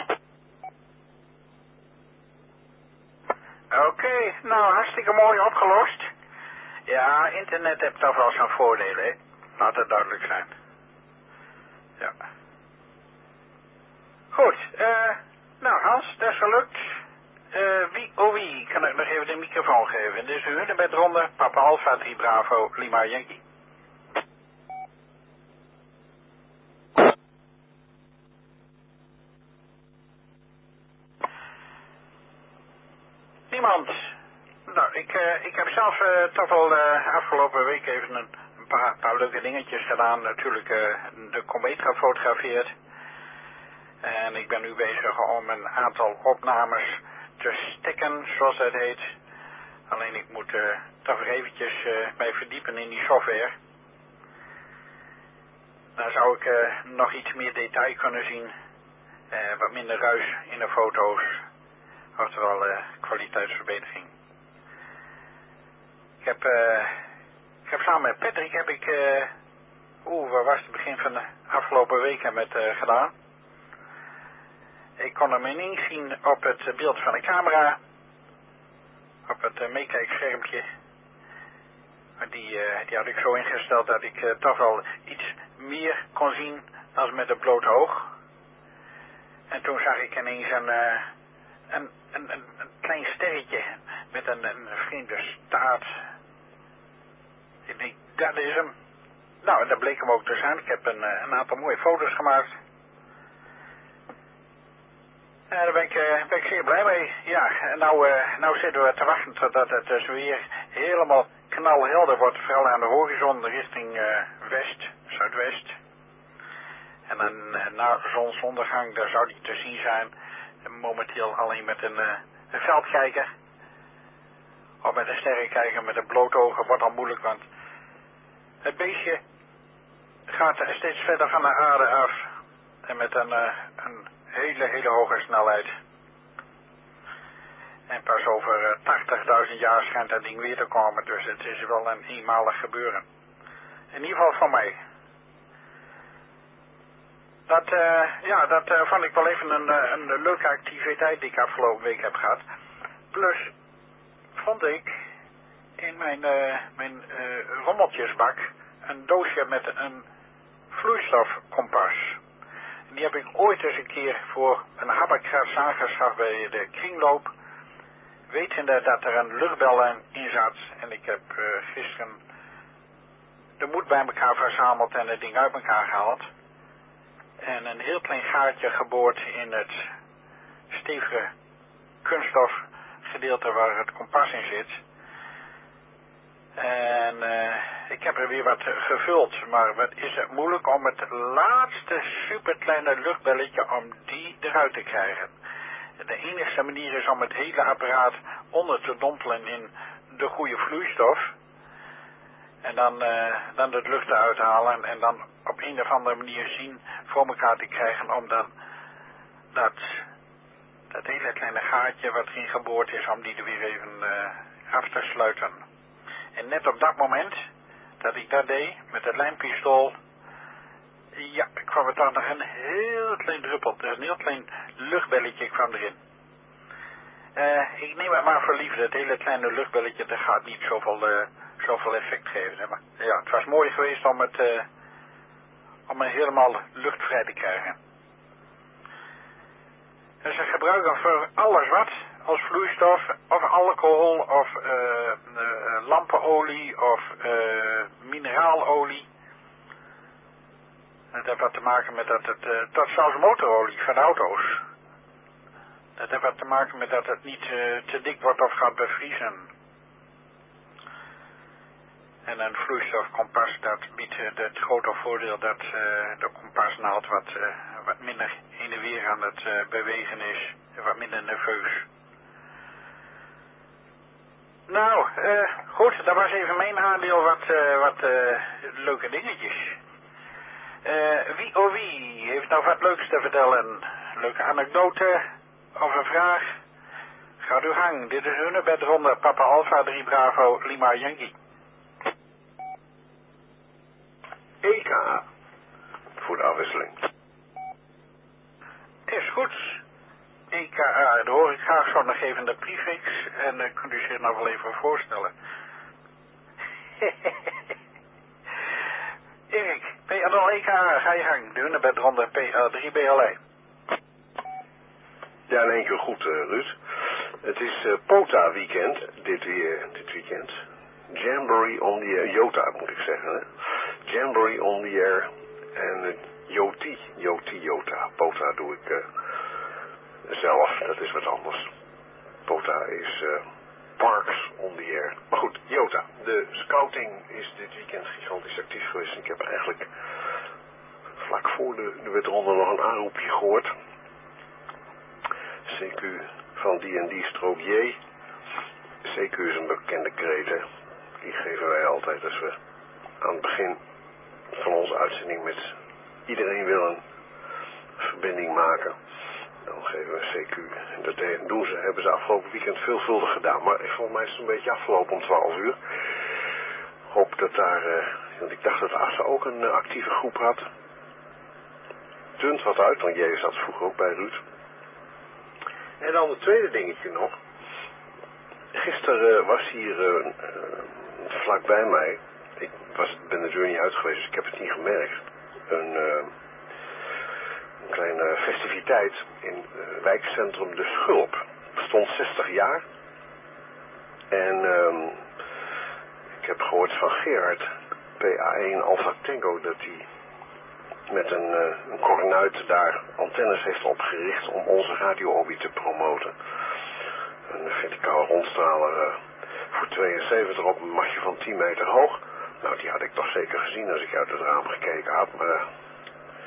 Oké, nou hartstikke mooi opgelost. Ja, internet heeft toch wel zijn voordelen, hè? Laat het duidelijk zijn. Ja. Goed, nou Hans, dat is gelukt. Wie kan ik nog even de microfoon geven? Dit is uw hunebedronde, Papa Alpha 3 Bravo, Lima Yankee. Niemand. Nou, ik heb zelf toch wel afgelopen week even een paar leuke dingetjes gedaan. Natuurlijk de komeet gefotografeerd. En ik ben nu bezig om een aantal opnames te stikken, zoals dat heet. Alleen ik moet toch nog eventjes mij verdiepen in die software. Dan zou ik nog iets meer detail kunnen zien. Wat minder ruis in de foto's. Oftewel kwaliteitsverbetering. Ik heb samen met Patrick waar was het begin van de afgelopen weken met gedaan. Ik kon hem ineens zien op het beeld van de camera. Op het meekijkschermpje. Die had ik zo ingesteld dat ik toch wel iets meer kon zien dan met het blote oog. En toen zag ik ineens een klein sterretje met een vreemde staart. Ik denk, dat is hem. Nou, dat bleek hem ook te zijn. Ik heb een aantal mooie foto's gemaakt. Daar ben ik zeer blij mee. Ja, en nou zitten we te wachten totdat het dus weer helemaal knalhelder wordt. Vooral aan de horizon richting west, zuidwest. En dan na zonsondergang, daar zou die te zien zijn. Momenteel alleen met een veldkijker. Of met een sterrenkijker met een bloot oog wordt al moeilijk, want het beestje gaat steeds verder van de aarde af. En met een hele hoge snelheid. En pas over 80.000 jaar schijnt dat ding weer te komen. Dus het is wel een eenmalig gebeuren. In ieder geval van mij. Dat vond ik wel even een leuke activiteit die ik afgelopen week heb gehad. Plus vond ik in mijn rommeltjesbak een doosje met een vloeistofkompas. Die heb ik ooit eens een keer voor een habbekrats aangeschaft bij de kringloop. Wetende dat er een luchtbel in zat. En ik heb gisteren de moed bij elkaar verzameld en het ding uit elkaar gehaald. En een heel klein gaatje geboord in het stevige kunststofgedeelte waar het kompas in zit. En ik heb er weer wat gevuld, maar wat is het moeilijk om het laatste superkleine luchtbelletje om die eruit te krijgen. De enige manier is om het hele apparaat onder te dompelen in de goede vloeistof. En dan de lucht eruit halen en dan op een of andere manier zien voor elkaar te krijgen om dan dat hele kleine gaatje wat erin geboord is, om die er weer even af te sluiten. En net op dat moment dat ik dat deed met het lijmpistool, ja, kwam er dan nog een heel klein druppel, dus een heel klein luchtbelletje kwam erin. Ik neem het maar voor lief, dat hele kleine luchtbelletje, dat gaat niet zoveel effect geven. Maar ja, het was mooi geweest om het helemaal luchtvrij te krijgen. En ze gebruiken voor alles wat, als vloeistof, of alcohol, of lampenolie, of mineraalolie. Dat heeft wat te maken met dat het, tot zelfs motorolie van auto's. Dat heeft wat te maken met dat het niet te dik wordt of gaat bevriezen. En een vloeistofkompas, dat biedt het grote voordeel dat de kompasnaald wat minder heen en weer aan het bewegen is. En wat minder nerveus. Nou, goed, dat was even mijn aandeel wat leuke dingetjes. Wie heeft nou wat leuks te vertellen? Leuke anekdote of een vraag? Ga uw gang, dit is Hunebedronde, Papa Alpha 3 Bravo Lima Yankee. EK voor de afwisseling. Is goed. EKA, daar hoor ik graag zo nog even de prefix en kunt u zich nog wel even voorstellen. Erik, PL EKA, ga je gang. De Hunebedronde PL3 BLE. Ja, in één keer goed, Ruud. Het is POTA weekend, dit weekend. Jamboree on the Air, Jota moet ik zeggen. Hè? Jamboree on the Air en Jota. POTA doe ik zelf, dat is wat anders. POTA is Parks on the Air. Maar goed, Jota. De scouting is dit weekend gigantisch actief geweest. Ik heb eigenlijk vlak voor de wedronde nog een aanroepje gehoord. CQ van die en die strook J. CQ is een bekende kreet, hè. Die geven wij altijd als we aan het begin van onze uitzending met iedereen willen verbinding maken. Dan geven we CQ. En dat hebben ze afgelopen weekend veelvuldig gedaan. Maar volgens mij is het een beetje afgelopen om 12 uur. Ik hoop dat daar, want ik dacht dat Assa ook een actieve groep had. Dunt wat uit, want jij zat vroeger ook bij Ruud. En dan het tweede dingetje nog. Gisteren was hier vlak bij mij, ik ben er niet uit geweest, dus ik heb het niet gemerkt, een kleine festiviteit in wijkcentrum De Schulp. Bestond 60 jaar. En ik heb gehoord van Gerard, PA1 Alpha Tango, dat hij met een kornuit daar antennes heeft opgericht om onze radio-hobby te promoten. Een verticale rondstraler voor 72 op een mastje van 10 meter hoog. Nou, die had ik toch zeker gezien als ik uit het raam gekeken had. Maar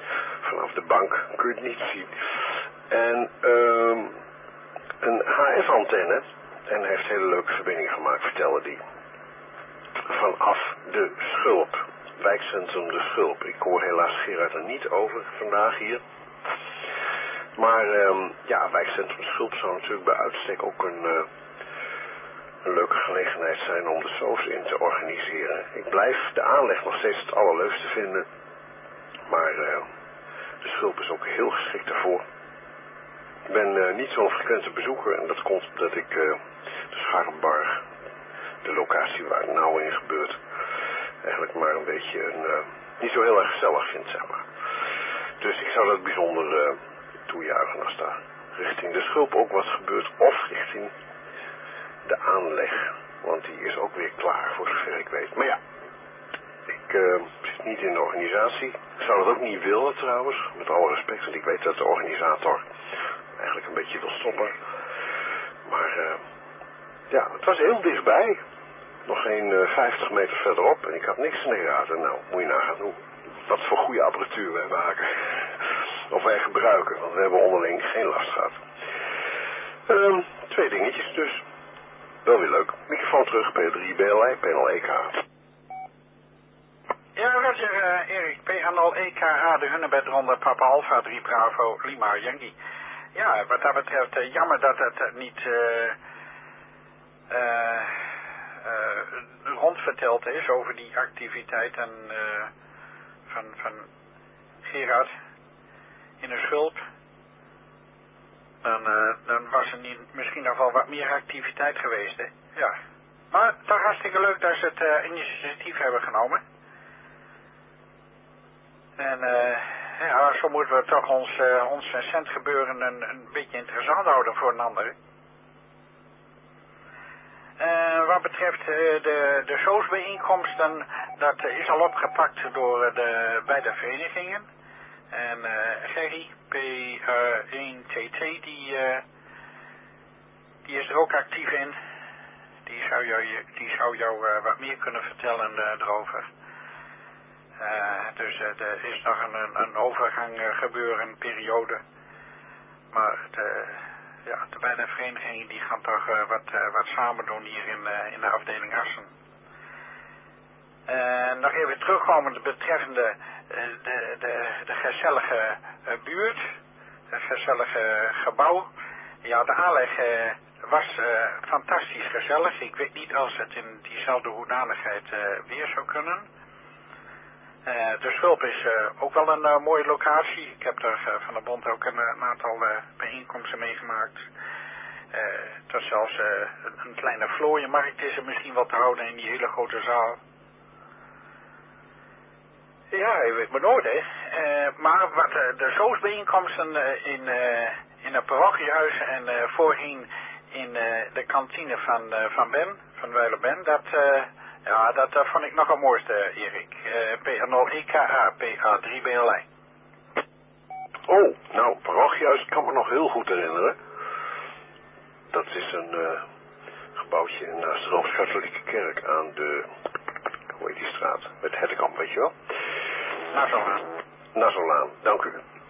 vanaf de bank kun je het niet zien. En een HF-antenne. En hij heeft hele leuke verbindingen gemaakt, vertelde hij. Vanaf de Schulp. Wijkcentrum de Schulp. Ik hoor helaas Gerard er niet over vandaag hier. Maar ja, wijkcentrum de Schulp zou natuurlijk bij uitstek ook een leuke gelegenheid zijn om de soos in te organiseren. Ik blijf de aanleg nog steeds het allerleukste vinden. Maar de Schulp is ook heel geschikt daarvoor. Ik ben niet zo'n frequente bezoeker en dat komt omdat ik de Scharrenbarg, de locatie waar het nou in gebeurt, eigenlijk maar een beetje niet zo heel erg gezellig vind, zeg maar. Dus ik zou dat bijzonder toejuichen als daar richting de Schulp ook wat gebeurt of richting de aanleg, want die is ook weer klaar voor zover ik weet. Maar ja, ik zit niet in de organisatie. Ik zou dat ook niet willen trouwens, met alle respect, want ik weet dat de organisator eigenlijk een beetje wil stoppen. Maar ja, het was heel dichtbij. Nog geen 50 meter verderop en ik had niks in de gaten. Nou, moet je nagaan wat voor goede apparatuur wij maken. Of wij gebruiken, want we hebben onderling geen last gehad. 2 dingetjes dus. Wel weer leuk. Microfoon terug, P3 BLI, P0 EK. Ja, Roger, Erik, P0 EKA, de Hunebed ronde, Papa Alpha 3 Bravo, Lima Yankee. Ja, wat dat betreft, jammer dat het niet rondverteld is over die activiteiten van Gerard in de Schulp. Dan was er misschien nog wel wat meer activiteit geweest, hè. Ja. Maar toch hartstikke leuk dat ze het initiatief hebben genomen. En ja, zo moeten we toch ons centgebeuren een beetje interessant houden voor een ander. Wat betreft de soosbijeenkomsten, dat is al opgepakt door de beide verenigingen. En Gerry, P1TT, die is er ook actief in. Die zou jou wat meer kunnen vertellen erover. Dus er is nog een overgang gebeuren, periode. Maar de beide verenigingen die gaan toch wat samen doen hier in de afdeling Assen. Nog even terugkomend betreffende de gezellige buurt, het gezellige gebouw. Ja, de aanleg was fantastisch gezellig. Ik weet niet als het in diezelfde hoedanigheid weer zou kunnen. De Schulp is ook wel een mooie locatie. Ik heb er van de bond ook een aantal bijeenkomsten meegemaakt. Het was zelfs een kleine vlooienmarkt is er misschien wel te houden in die hele grote zaal. Ja, je weet maar nooit, hè. Maar wat de soosbijeenkomsten in het parochiehuis en voorheen in de kantine van Ben, van Weiler Ben, dat vond ik nog het mooiste, Erik. P0 EKA, PA3 BLI. Oh, nou, parochiehuis, ik kan me nog heel goed herinneren. Dat is een gebouwtje naast de Rooms-Katholieke Kerk aan de, hoe heet die straat? Met Hettekamp, weet je wel? Nazolaan, dank u.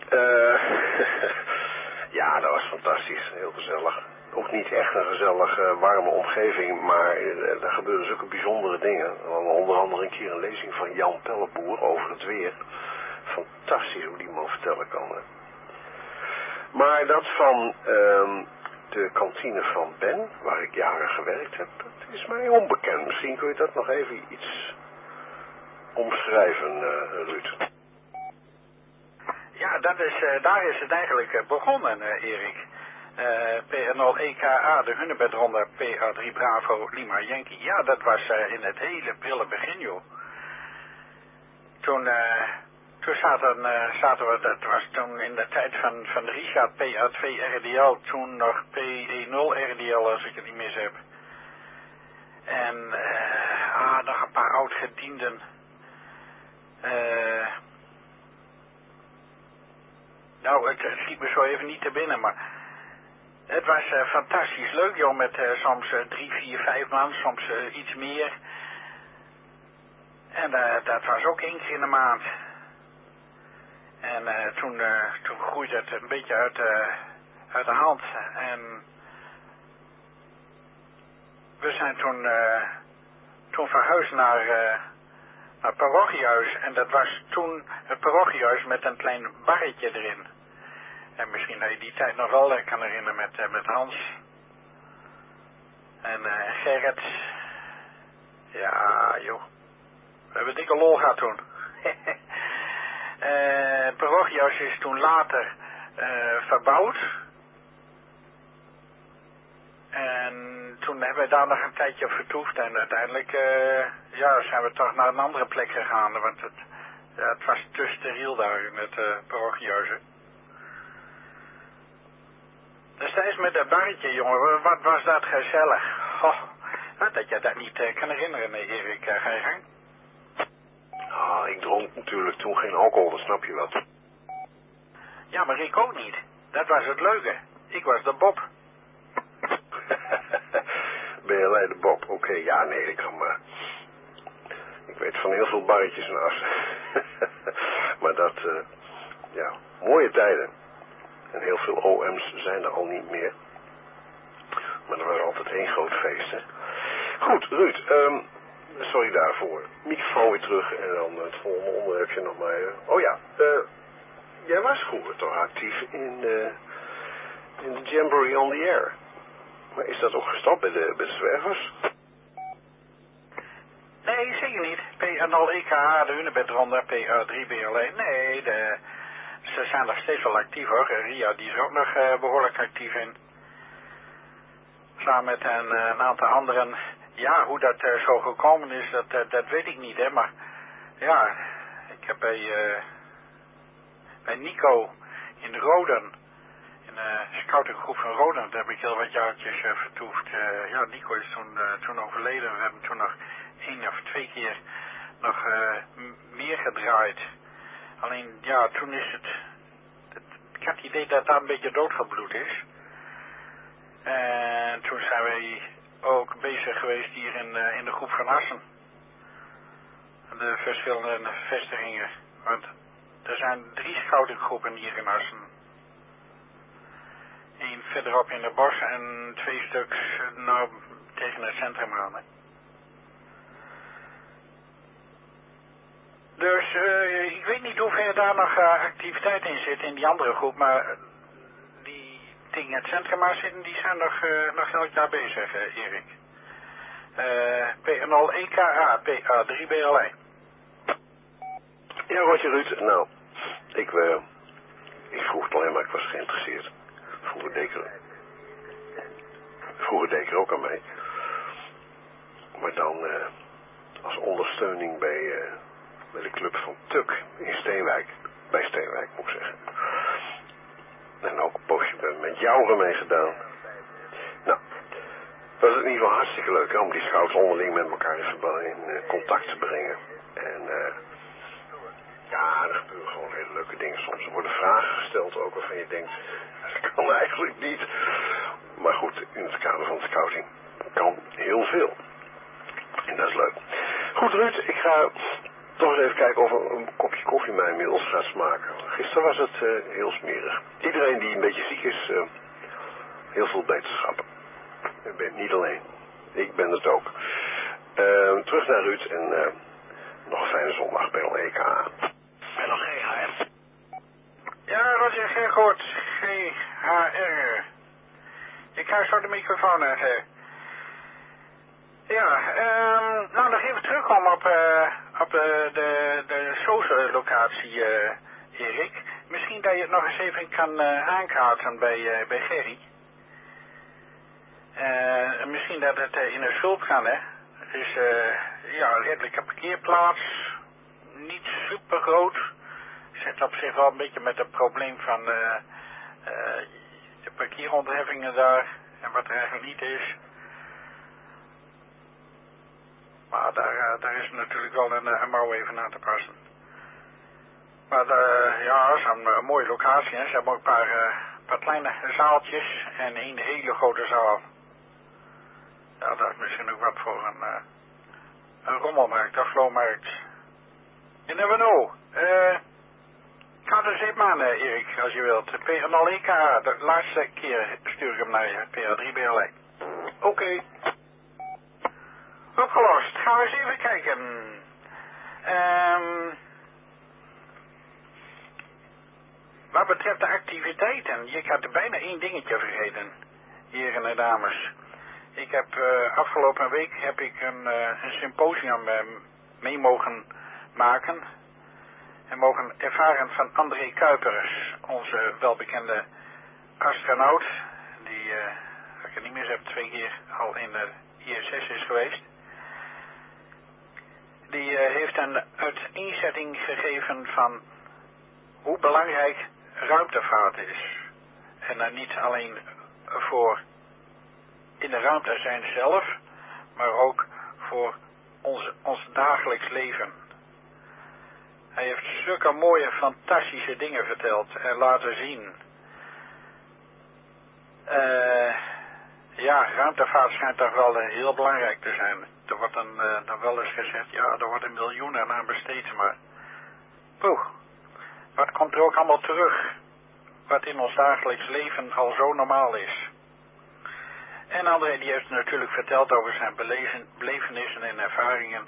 Ja, dat was fantastisch, heel gezellig. Ook niet echt een gezellige, warme omgeving, maar er gebeuren zulke bijzondere dingen. Onder andere een keer een lezing van Jan Pelleboer over het weer. Fantastisch hoe die man vertellen kan. Hè. Maar dat van de kantine van Ben, waar ik jaren gewerkt heb, dat is mij onbekend. Misschien kun je dat nog even iets omschrijven, Ruud. Ja, daar is het eigenlijk begonnen, Erik. P0 EKA, de Hunebedronde, PA3 Bravo, Lima Yankee. Ja, dat was in het hele prille begin, joh. Toen zaten we, dat was toen in de tijd van Richard, PA2 RDL, toen nog PE0 RDL, als ik het niet mis heb. En nog een paar oud-gedienden. Nou, het schiet me zo even niet te binnen, maar het was fantastisch leuk, joh, met soms 3, 4, 5 man, soms iets meer. En dat was ook 1 keer in de maand. En toen groeide het een beetje uit de hand. En we zijn toen verhuisd naar het parochiehuis. En dat was toen het parochiehuis met een klein barretje erin. En misschien dat je die tijd nog wel kan herinneren met Hans. En Gerrit. Ja, joh. We hebben dikke lol gehad toen. Het parochiehuis is toen later verbouwd. En toen hebben we daar nog een tijdje op vertoefd. En uiteindelijk zijn we toch naar een andere plek gegaan. Want het was te steriel daar in het parochiehuis. Dus dat is met dat barretje, jongen. Wat was dat gezellig. Oh, dat je dat niet kan herinneren, nee, Erik. Ga je gang? Ah, ik dronk natuurlijk toen geen alcohol, dat snap je wel. Ja, maar ik ook niet. Dat was het leuke. Ik was de Bob. Ben je alleen de Bob? Oké, ja, nee, ik kan maar. Ik weet van heel veel barretjes in Assen. Maar dat, mooie tijden. En heel veel OM's zijn er al niet meer. Maar er was altijd één groot feest, hè. Goed, Ruud, sorry daarvoor. Microfoon weer terug en dan het volgende onderwerpje nog maar. Jij was vroeger toch actief in de Jamboree on the Air. Maar is dat ook gestopt bij de zwervers? Nee, zeker niet. P0EKH, de Hunebedronde, PA3BLE. Nee, ze zijn nog steeds wel actief hoor. Ria die is ook nog behoorlijk actief in. Samen met een aantal anderen. Ja, hoe dat zo gekomen is, dat weet ik niet hè. Maar ja, ik heb bij Nico in Roden, in de scoutinggroep van Roden, daar heb ik heel wat jaartjes vertoefd. Nico is toen overleden. We hebben toen nog 1 of 2 keer nog meer gedraaid. Alleen ja, toen is ik had het idee dat dat een beetje doodgebloed is. En toen zijn wij ook bezig geweest hier in de groep van Assen. De verschillende vestigingen. Want er zijn 3 scoutinggroepen hier in Assen. 1 verderop in de bos en 2 stuks tegen het centrum aan. Hè. Dus ik weet niet hoeveel daar nog activiteit in zit in die andere groep, maar die dingen het centrum aan zitten, die zijn nog elk jaar bezig, Erik. P0EKH, PA3BLE. Ja, Roger Ruud. Nou, ik vroeg het alleen maar, ik was geïnteresseerd. Vroeger deed ik er ook aan mee. Maar dan als ondersteuning bij de club van Tuk in Steenwijk. Bij Steenwijk moet ik zeggen. En ook een poosje met jou mee gedaan. Nou, dat was in ieder geval hartstikke leuk hè, om die scouts onderling met elkaar in contact te brengen. En er gebeuren gewoon hele leuke dingen. Soms worden vragen gesteld ook waarvan je denkt, dat kan eigenlijk niet. Maar goed, in het kader van scouting kan heel veel. En dat is leuk. Goed Ruud, ik ga toch eens even kijken of een kopje koffie mij inmiddels gaat smaken. Gisteren was het heel smerig. Iedereen die een beetje ziek is, heel veel beterschappen. Ik ben niet alleen. Ik ben het ook. Terug naar Ruud en nog een fijne zondag bij LEK. En nog GHR. Ja, Roger Gergoort, GHR. Ik ga zo de microfoon uit. Nou nog even terugkomen op de SOSE-locatie, Erik. Misschien dat je het nog eens even kan aankaarten bij Gerry. Misschien dat het in een schulp kan, hè. Het is een redelijke parkeerplaats. Niet super groot. Zit op zich wel een beetje met het probleem van de parkeerontheffingen daar. En wat er eigenlijk niet is. Maar daar is natuurlijk wel een mouw even aan te passen. Maar het is een mooie locatie. Hè. Ze hebben ook een paar kleine zaaltjes en 1 hele grote zaal. Ja, dat is misschien ook wat voor een rommelmarkt, een vloomarkt. You never know. Ik ga de zeepmaan, Erik, als je wilt. PA0EK, de laatste keer stuur ik hem naar je. PA3 BLE. Oké. Opgelost. Gaan we eens even kijken. Wat betreft de activiteiten, je had bijna één dingetje vergeten, heren en dames. Ik heb afgelopen week heb ik een symposium mee mogen maken en mogen ervaren van André Kuipers, onze welbekende astronaut, die, als ik het niet mis heb, 2 keer al in de ISS is geweest. Die heeft een uiteenzetting gegeven van hoe belangrijk ruimtevaart is. En dan niet alleen voor in de ruimte zijn zelf, maar ook voor ons dagelijks leven. Hij heeft zulke mooie, fantastische dingen verteld en laten zien. Ja, ruimtevaart schijnt toch wel heel belangrijk te zijn. Er wordt dan wel eens gezegd, ja, er worden miljoenen aan besteed, maar poeh, wat komt er ook allemaal terug? Wat in ons dagelijks leven al zo normaal is. En André die heeft natuurlijk verteld over zijn belevenissen en ervaringen,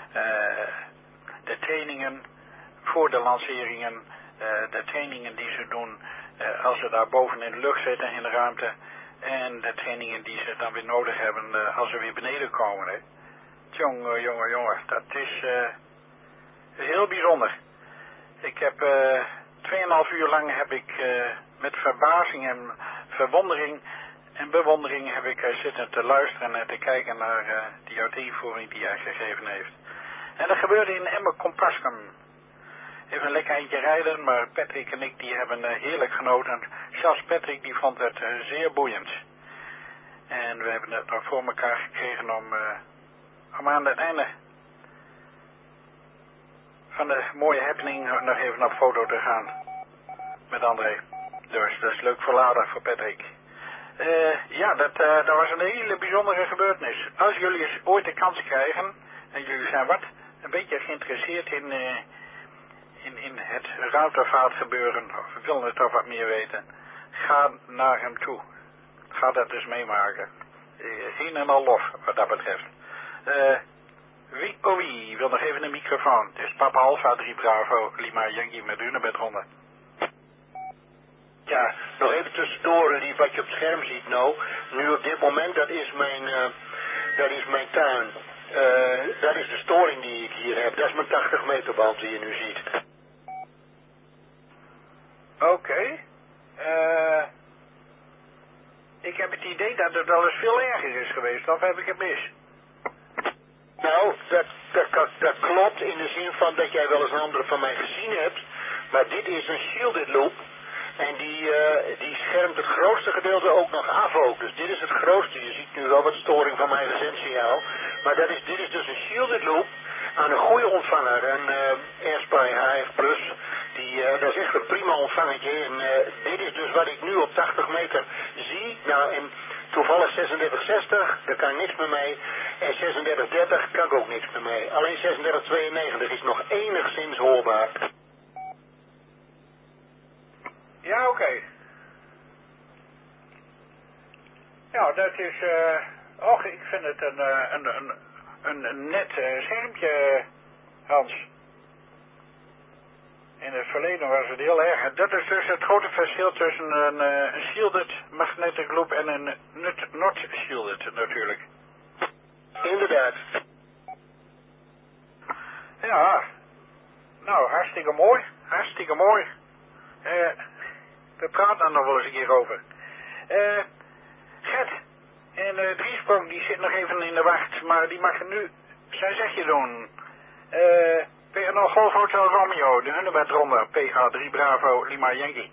de trainingen voor de lanceringen, de trainingen die ze doen als ze daar boven in de lucht zitten in de ruimte en de trainingen die ze dan weer nodig hebben als ze weer beneden komen. Hè. Jongen, dat is heel bijzonder. Ik heb 2,5 uur lang heb ik met verbazing en verwondering en bewondering heb ik zitten te luisteren en te kijken naar die uiteenvoering die hij gegeven heeft. En dat gebeurde in Emmer Compascum. Even een lekker eindje rijden, maar Patrick en ik die hebben heerlijk genoten. Zelfs Patrick die vond het zeer boeiend. En we hebben het nog voor elkaar gekregen om aan het einde van de mooie happening nog even op foto te gaan met André. Dus dat is leuk voor later voor Patrick. Ja, dat was een hele bijzondere gebeurtenis. Als jullie eens ooit de kans krijgen, en jullie zijn een beetje geïnteresseerd in het ruimtevaartgebeuren, of willen het toch wat meer weten, ga naar hem toe. Ga dat dus meemaken. Een en al lof, wat dat betreft. Wie wil nog even een microfoon? Het is Papa Alpha 3 Bravo, Lima Yankee met Hunebed Ronde. Ja, nog even tussendoor, wat je op het scherm ziet nou. Nu op dit moment, dat is mijn tuin. Dat is de storing die ik hier heb. Dat is mijn 80 meter band die je nu ziet. Oké. Ik heb het idee dat het wel eens veel erger is geweest, of heb ik het mis? Nou, dat klopt in de zin van dat jij wel eens een andere van mij gezien hebt. Maar dit is een shielded loop. En die schermt het grootste gedeelte ook nog af ook. Dus dit is het grootste. Je ziet nu wel wat storing van mijn recensignaal. Maar dit is dus een shielded loop aan een goede ontvanger. Een AirSpy HF Plus. Dat is echt een prima ontvangertje. En dit is dus wat ik nu op 80 meter zie. Nou, en toevallig 3660, daar kan niks meer mee. En 3630 kan ik ook niks meer mee. Alleen 3692 is nog enigszins hoorbaar. Ja, oké. Ja, dat is, och, ik vind het een net schermpje, Hans. In het verleden was het heel erg. Dat is dus het grote verschil tussen een shielded magnetic loop en een not shielded natuurlijk. Inderdaad. Ja, nou, hartstikke mooi. Hartstikke mooi. We praten er nog wel eens een keer over. Gert, en Driesprong die zit nog even in de wacht, maar die mag nu zijn zegje doen. PNL Golf Hotel Romeo, de Hunebed Ronde, PA3 Bravo, Lima Yankee.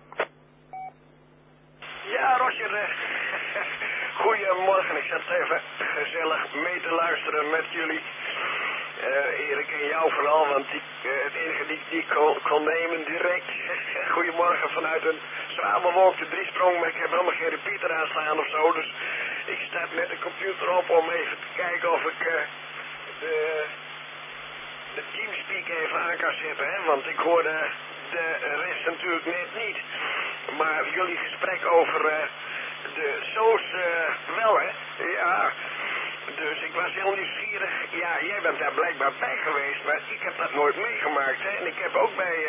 Ja, Roger, goedemorgen. Ik zat even gezellig mee te luisteren met jullie. Erik en jou vooral, want het enige die ik kon nemen direct. Goedemorgen vanuit een zwaar bewolkte Driesprong, maar ik heb helemaal geen repeater aanstaan of zo. Dus ik start met de computer op om even te kijken of ik de Teamspeak even aan kan zetten. Hè? Want ik hoorde de rest natuurlijk net niet. Maar jullie gesprek over de soos wel, hè? Ja. Dus ik was heel nieuwsgierig. Ja, jij bent daar blijkbaar bij geweest, maar ik heb dat nooit meegemaakt, hè? En ik heb ook bij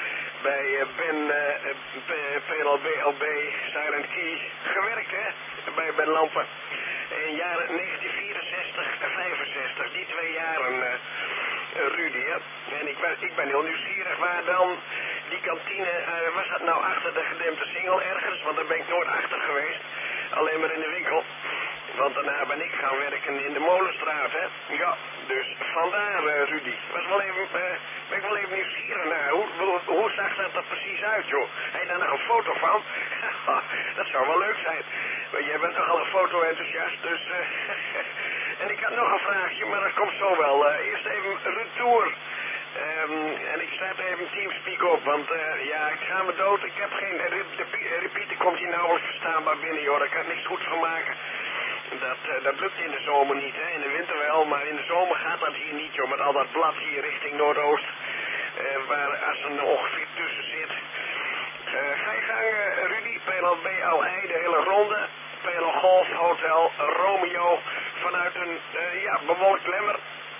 PLB Silent Key gewerkt, hè? Bij Ben Lampen. In jaren 1964 en 65, die 2 jaren, Rudy, hè? En ik ben heel nieuwsgierig waar dan die kantine, was dat nou achter de gedempte Singel ergens? Want daar ben ik nooit achter geweest. Alleen maar in de winkel. Want daarna ben ik gaan werken in de Molenstraat, hè. Ja, dus vandaar, Rudy. Ben ik wel even nieuwsgierig naar. Hoe zag dat er precies uit, joh? Heb je daar nog een foto van? Dat zou wel leuk zijn. Maar jij bent toch al een foto-enthousiast, dus... En ik had nog een vraagje, maar dat komt zo wel. Eerst even retour. En ik zet even Teamspeak op, want ja, ik ga me dood. Ik heb geen repeater, komt hier nauwelijks verstaanbaar binnen, joh. Daar kan ik niks goeds van maken. Dat lukt in de zomer niet, hè. In de winter wel, maar in de zomer gaat dat hier niet, joh. Met al dat blad hier richting Noordoost. Waar Assen ongeveer tussen zit. Ga je gang, Rudy. PLB LE, de hele ronde. PLO Golf Hotel Romeo. Vanuit een, bewoond klemmer.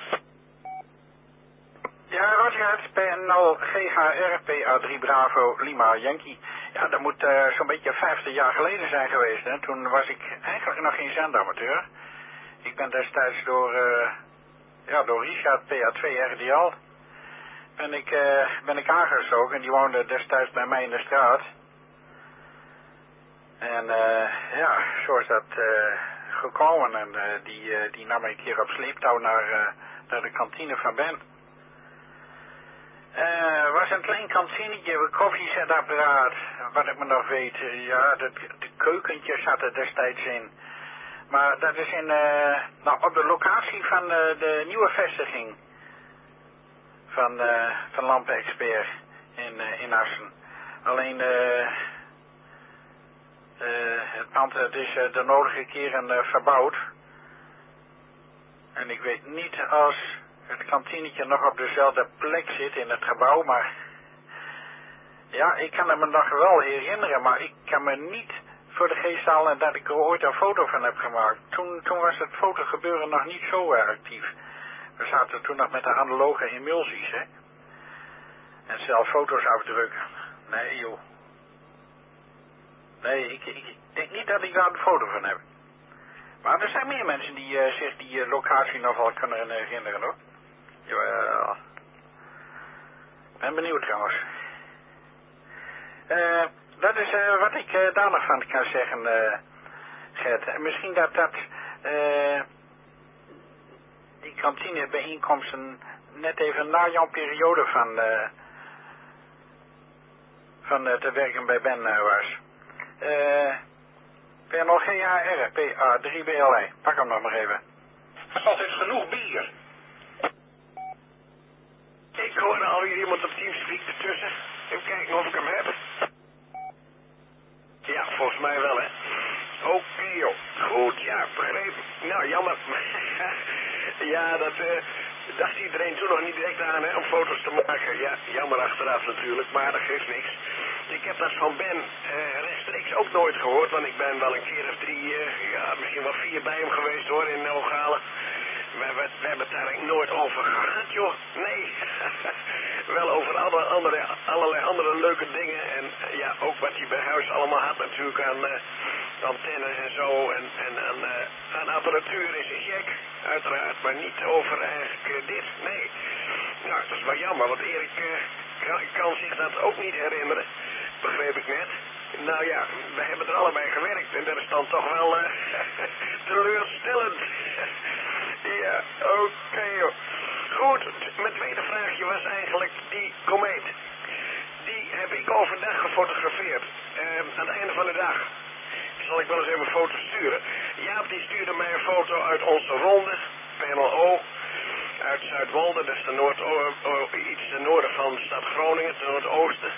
Ja, Roger, PNL GHR PA3 Bravo Lima Yankee. Ja, dat moet zo'n beetje 50 jaar geleden zijn geweest, hè. Toen was ik eigenlijk nog geen zendamateur. Ik ben destijds door Richard PA2 RDL ben ik aangestoken en die woonde destijds bij mij in de straat. En zo is dat gekomen en die nam ik hier op sleeptouw naar de kantine van Ben. Was een klein kantinetje, koffiezetapparaat, wat ik me nog weet. De keukentjes zat er destijds in. Maar dat is op de locatie van de nieuwe vestiging van Lampen-Expert in Assen. Alleen het pand is de nodige keren verbouwd. En ik weet niet als het kantinetje nog op dezelfde plek zit in het gebouw, maar ja, ik kan me nog wel herinneren, maar ik kan me niet voor de geest halen dat ik er ooit een foto van heb gemaakt. Toen was het fotogebeuren nog niet zo actief. We zaten toen nog met de analoge emulsies, hè. En zelf foto's afdrukken. Nee, joh. Nee, ik denk niet dat ik daar een foto van heb. Maar er zijn meer mensen die zich die locatie nog wel kunnen herinneren, hoor. Jawel. Ben benieuwd trouwens. Dat is wat ik daar nog van kan zeggen, Gert. En misschien dat die kantinebijeenkomsten net even na jouw periode van te werken bij Ben was. PNL GHR PA3 BLE. Pak hem nog maar even. Altijd genoeg bier. Ik hoor alweer iemand op Teamspeak ertussen. Even kijken of ik hem heb. Ja, volgens mij wel, hè. Oké, joh. Goed, ja, begrepen. Nou, jammer. Ja, dat dacht iedereen toen nog niet direct aan, hè, om foto's te maken. Ja, jammer achteraf natuurlijk, maar dat geeft niks. Ik heb dat van Ben rechtstreeks ook nooit gehoord, want ik ben wel een keer of 3, misschien wel 4 bij hem geweest, hoor, in Nogalen. We hebben het eigenlijk nooit over gehad, joh. Nee. Wel over allerlei andere leuke dingen. En ja, ook wat hij bij huis allemaal had natuurlijk aan antennes en zo. En aan apparatuur is een gek, uiteraard. Maar niet over eigenlijk dit. Nee. Nou, dat is wel jammer, want Erik kan zich dat ook niet herinneren. Begreep ik net. Nou ja, we hebben er allebei gewerkt. En dat is dan toch wel teleurstellend. Ja, oké, joh. Goed, mijn tweede vraagje was eigenlijk die komeet. Die heb ik overdag gefotografeerd. Aan het einde van de dag. Zal ik wel eens even een foto sturen. Jaap die stuurde mij een foto uit onze ronde, PNO, uit Zuidwolde, dat is iets ten noorden van de stad Groningen, ten noordoosten.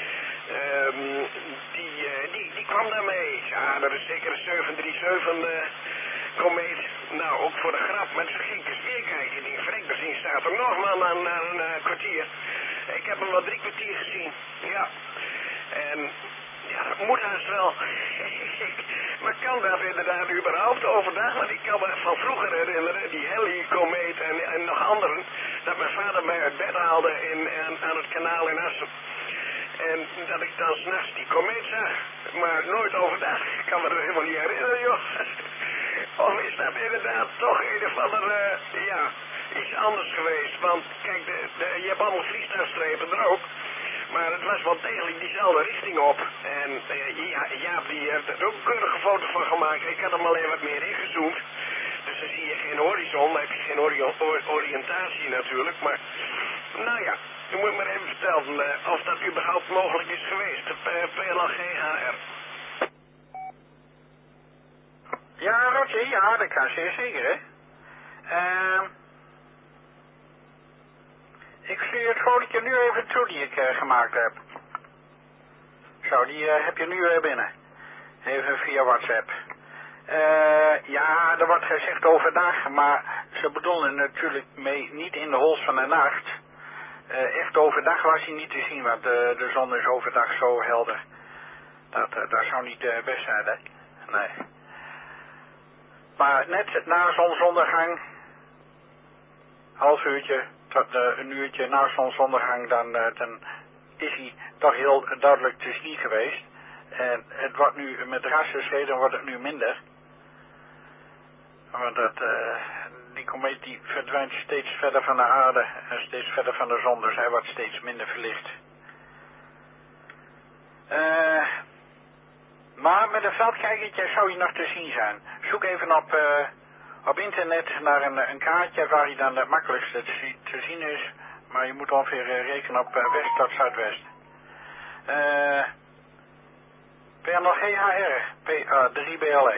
Die kwam daarmee. Ja, dat is zeker een 737 komeet. Nou, ook voor de grap. Maar toen ging ik eens weer kijken. Ik denk, verrek, daar staat er nog maar na een kwartier. Ik heb hem wel 3 kwartier gezien. Ja. En ja, moet haast wel. Maar kan dat inderdaad überhaupt overdag? Want ik kan me van vroeger herinneren, die Halley-komeet en nog anderen, dat mijn vader mij uit bed haalde aan het kanaal in Assen. En dat ik dan 's nachts die komeet zag, maar nooit overdag. Ik kan me er helemaal niet herinneren, joh. Of is dat inderdaad toch een of ander, ja, iets anders geweest? Want kijk, je hebt allemaal vliegtuigstrepen er ook. Maar het was wel degelijk diezelfde richting op. En Jaap die heeft er ook keurige foto's van gemaakt. Ik had hem alleen wat meer ingezoomd. Dus dan zie je geen horizon, dan heb je geen oriëntatie natuurlijk. Maar, nou ja, je moet maar even vertellen of dat überhaupt mogelijk is geweest. De PLG-HR. Ja, Roger, ja, dat kan zeer zeker, hè. Ik stuur het fotootje nu even toe die ik gemaakt heb. Zo, die heb je nu binnen. Even via WhatsApp. Ja, er wordt gezegd overdag, maar ze bedoelen natuurlijk mee niet in de hols van de nacht. Echt overdag was hij niet te zien, want de zon is overdag zo helder. Dat zou niet best zijn, hè? Nee. Maar net na zonsondergang, half uurtje tot een uurtje na zonsondergang, dan is hij toch heel duidelijk te zien geweest. En het wordt nu, met rassenschreden wordt het nu minder. Want die komeet die verdwijnt steeds verder van de aarde en steeds verder van de zon, dus hij wordt steeds minder verlicht. Maar met een veldkijkertje zou hij nog te zien zijn. Zoek even op internet naar een kaartje waar hij dan het makkelijkste te zien is. Maar je moet ongeveer rekenen op west tot zuidwest. PLG-HR, PA3BLE.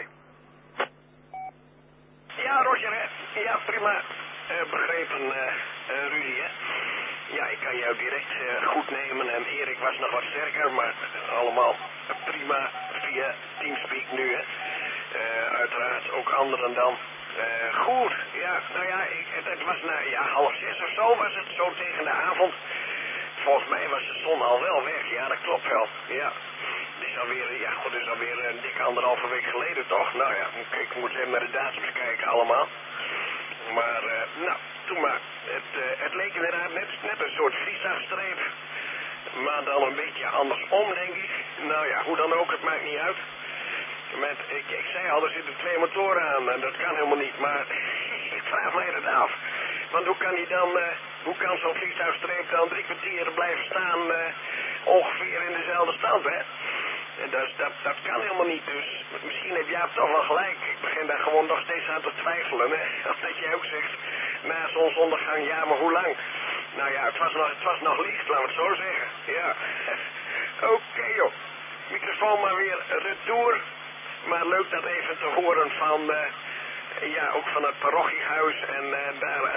Ja, Roger, hè? Ja, prima. Begrepen, Rudy, hè? Ja, ik kan jou direct goed nemen en Erik was nog wat sterker, maar allemaal prima via Teamspeak nu, hè? Uiteraard ook anderen dan. Goed, ja, nou ja, het was na 5:30 of zo was het, zo tegen de avond. Volgens mij was de zon al wel weg, ja, dat klopt wel, ja. Het is alweer, ja goed, het is alweer een dikke 1,5 week geleden toch. Nou ja, ik moet even naar de datums kijken allemaal. Maar, nou, toen maar. Het leek inderdaad net een soort vliegtuigstreep. Maar dan een beetje andersom, denk ik. Nou ja, hoe dan ook, het maakt niet uit. Ik zei al, er zitten 2 motoren aan en dat kan helemaal niet. Maar ik vraag mij dat af. Want hoe kan zo'n vliegtuigstreep dan 3 kwartier blijven staan ongeveer in dezelfde stand, hè? En dat kan helemaal niet, dus misschien heb Jaap toch wel gelijk. Ik begin daar gewoon nog steeds aan te twijfelen, hè. Of dat jij ook zegt, na zonsondergang, ja, maar hoe lang? Nou ja, het was nog licht, laten we het zo zeggen. Ja. Oké, joh. Microfoon maar weer retour. Maar leuk dat even te horen van, ja, ook van het parochiehuis en daar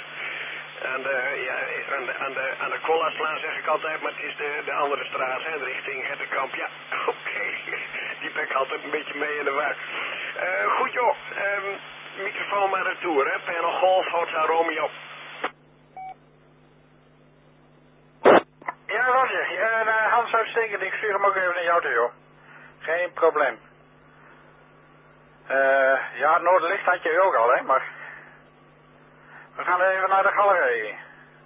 aan de Kollaslaan zeg ik altijd, maar het is de andere straat, hè, richting Hettenkamp. Ja, oké. Die ben ik altijd een beetje mee in de war. Goed joh, microfoon maar retour, hè. Panel Golf, Hotel Romeo. Ja, Roger, Hans uitstekend, ik stuur hem ook even naar jou toe, joh. Geen probleem. Ja, het noorderlicht had je ook al, hè, maar... We gaan even naar de galerij.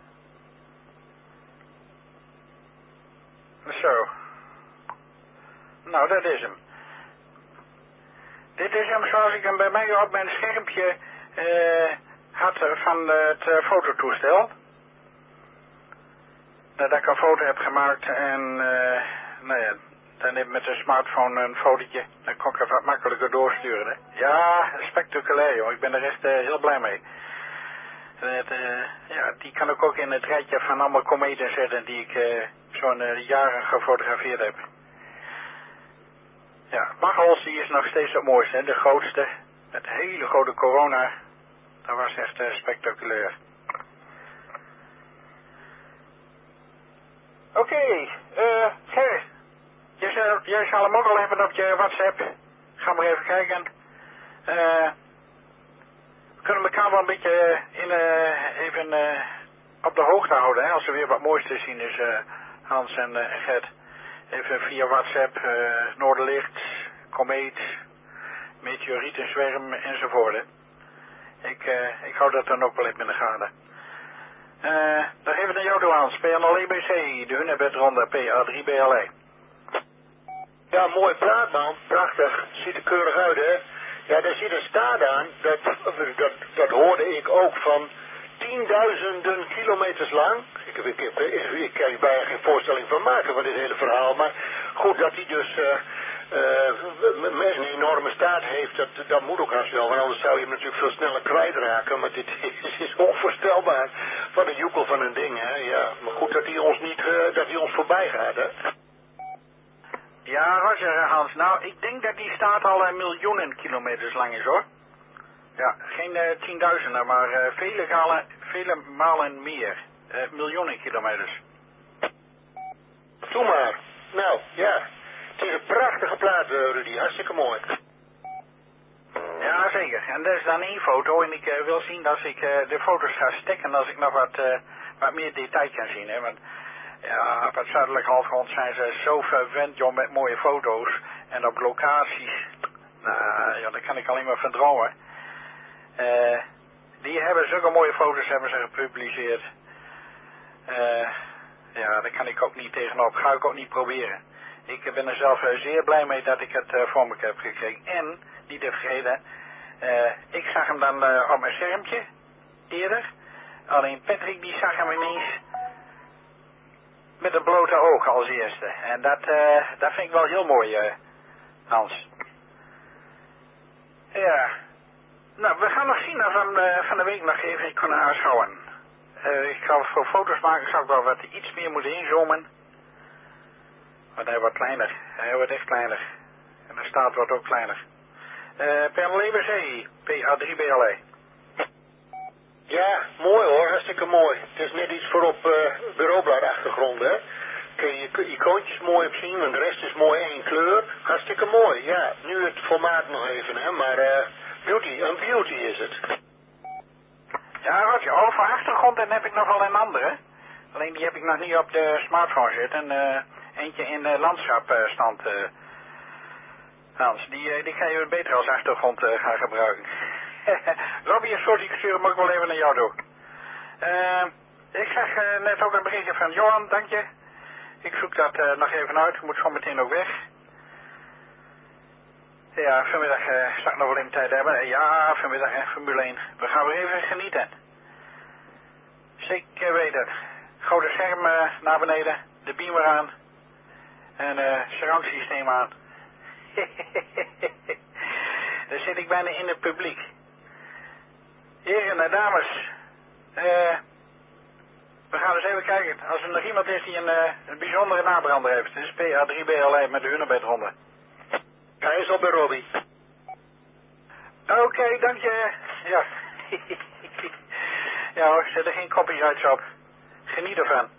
Zo. Nou, dat is hem. Dit is hem zoals ik hem bij mij op mijn schermpje had van het fototoestel. Dat ik een foto heb gemaakt en, nou ja, dan heb ik met de smartphone een fotootje. Dan kon ik het wat makkelijker doorsturen, hè. Ja, spectaculair, joh. Ik ben er echt heel blij mee. Ja, die kan ik ook in het rijtje van allemaal kometen zetten die ik zo'n jaren gefotografeerd heb. Ja, Maghals die is nog steeds het mooiste, hè? De grootste. Met hele grote corona. Dat was echt spectaculair. Oké, Ger. Jij zal hem ook al hebben op je WhatsApp. Ga maar even kijken. We kunnen elkaar wel een beetje op de hoogte houden. Hè, als er weer wat moois te zien is, Hans en Gert. Even via WhatsApp, Noorderlicht, komeet, meteorietenzwerm enzovoort. Ik hou dat dan ook wel even in de gaten. Dan even naar jou toe, Hans. PNL-EBC, de Hunebedronde, PA3BLE. Ja, mooi plaat, man. Prachtig. Ziet er keurig uit, hè? Ja, daar zit een staart aan. Dat hoorde ik ook van 10.000 kilometers lang. Ik kan je bijna geen voorstelling van maken van dit hele verhaal. Maar goed, dat hij dus met een enorme staart heeft, dat moet ook haast wel. Want anders zou je hem natuurlijk veel sneller kwijtraken. Maar dit is onvoorstelbaar. Wat een joekel van een ding, hè? Ja, maar goed dat hij ons niet, dat hij ons voorbij gaat, hè? Ja, Roger, Hans. Nou, ik denk dat die staat al miljoenen kilometers lang is, hoor. Ja, geen 10.000, maar vele malen meer. Miljoenen kilometers. Doe maar. Nou, ja. Het is een prachtige plaat, Rudy. Hartstikke mooi. Ja, zeker. En dat is dan één foto. En ik wil zien dat ik de foto's ga stekken als ik nog wat meer detail kan zien, hè. Want ja, op het zuidelijke halfrond zijn ze zo verwend, joh, met mooie foto's. En op locaties. Nou, ja, daar kan ik alleen maar van dromen. Die hebben zulke mooie foto's hebben ze gepubliceerd. Ja, daar kan ik ook niet tegenop. Ga ik ook niet proberen. Ik ben er zelf zeer blij mee dat ik het voor me heb gekregen. En, niet te vergeten, ik zag hem dan op mijn schermpje eerder. Alleen Patrick die zag hem ineens met een blote oog als eerste. En dat vind ik wel heel mooi, Hans. Ja. Nou, we gaan nog zien of we van de week nog even kunnen aanschouwen. Ik ga voor foto's maken, zou ik wel wat iets meer moeten inzoomen. Want hij wordt kleiner. Hij wordt echt kleiner. En de staat wordt ook kleiner. PNL-EBC, PA3BLE. Ja, mooi hoor, hartstikke mooi. Het is net iets voor op bureaubladachtergrond, hè. Kun je icoontjes mooi op zien, want de rest is mooi één kleur. Hartstikke mooi, ja. Nu het formaat nog even, hè, maar een beauty is het. Ja, Roger, over achtergrond dan heb ik nog wel een andere. Alleen die heb ik nog niet op de smartphone zitten. Eentje in landschapstand, Hans. Die ga je beter als achtergrond gaan gebruiken. Robbie, sorry, ik stuur hem ook wel even naar jou toe. Ik zag net ook een berichtje van Johan, dank je. Ik zoek dat nog even uit, ik moet zo meteen ook weg. Ja, vanmiddag zal ik nog wel even tijd hebben. Ja, vanmiddag Formule 1. We gaan weer even genieten. Zeker weten. Grote scherm naar beneden, de beamer aan. En surround systeem aan. Daar zit ik bijna in het publiek. Heren en dames, we gaan eens even kijken. Als er nog iemand is die een bijzondere nabrander heeft. Dit is PA3BLE met de Hunebedronde. Hij is op bij Robbie. Oké, dank je. Ja. Ja hoor, zet er geen copyrights op. Geniet ervan.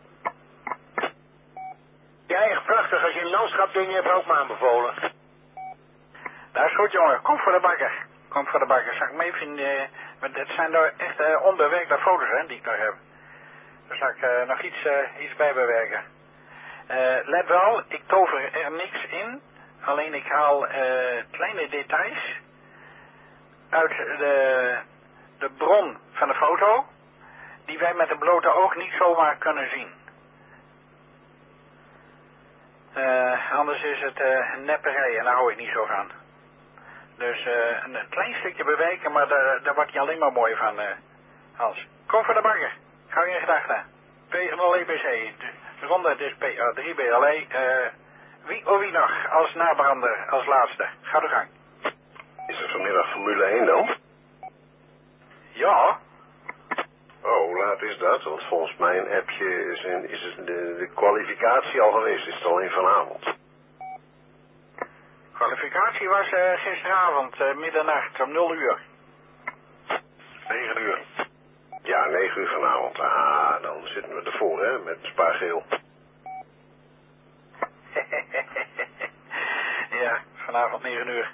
Ja, echt prachtig. Als je een landschapding hebt, ook maar aanbevolen. Dat is goed, jongen. Kom voor de bakker. Kom voor de bakker. Zal ik me even... want het zijn nou echt onbewerkte foto's, hè, die ik nog heb. Daar zal ik nog iets bij bewerken. Let wel, ik tover er niks in. Alleen ik haal kleine details uit de bron van de foto, die wij met een blote oog niet zomaar kunnen zien. Anders is het nepperij en daar hou ik niet zo van. Dus een klein stukje bewerken, maar daar word je alleen maar mooi van, Hans. Kom voor de bakker. Hou je in gedachten. PNL-EBC. De ronde is PA3BLE. Wie nog als nabrander, als laatste? Ga de gang. Is er vanmiddag Formule 1 dan? Ja. Oh, hoe laat is dat? Want volgens mijn appje is het de kwalificatie al geweest. Is het alleen vanavond? Kwalificatie was gisteravond, middernacht, om 0 uur. 9 uur. Ja, 9 uur vanavond. Ah, dan zitten we ervoor, hè, met Spa-geel. Ja, vanavond 9 uur.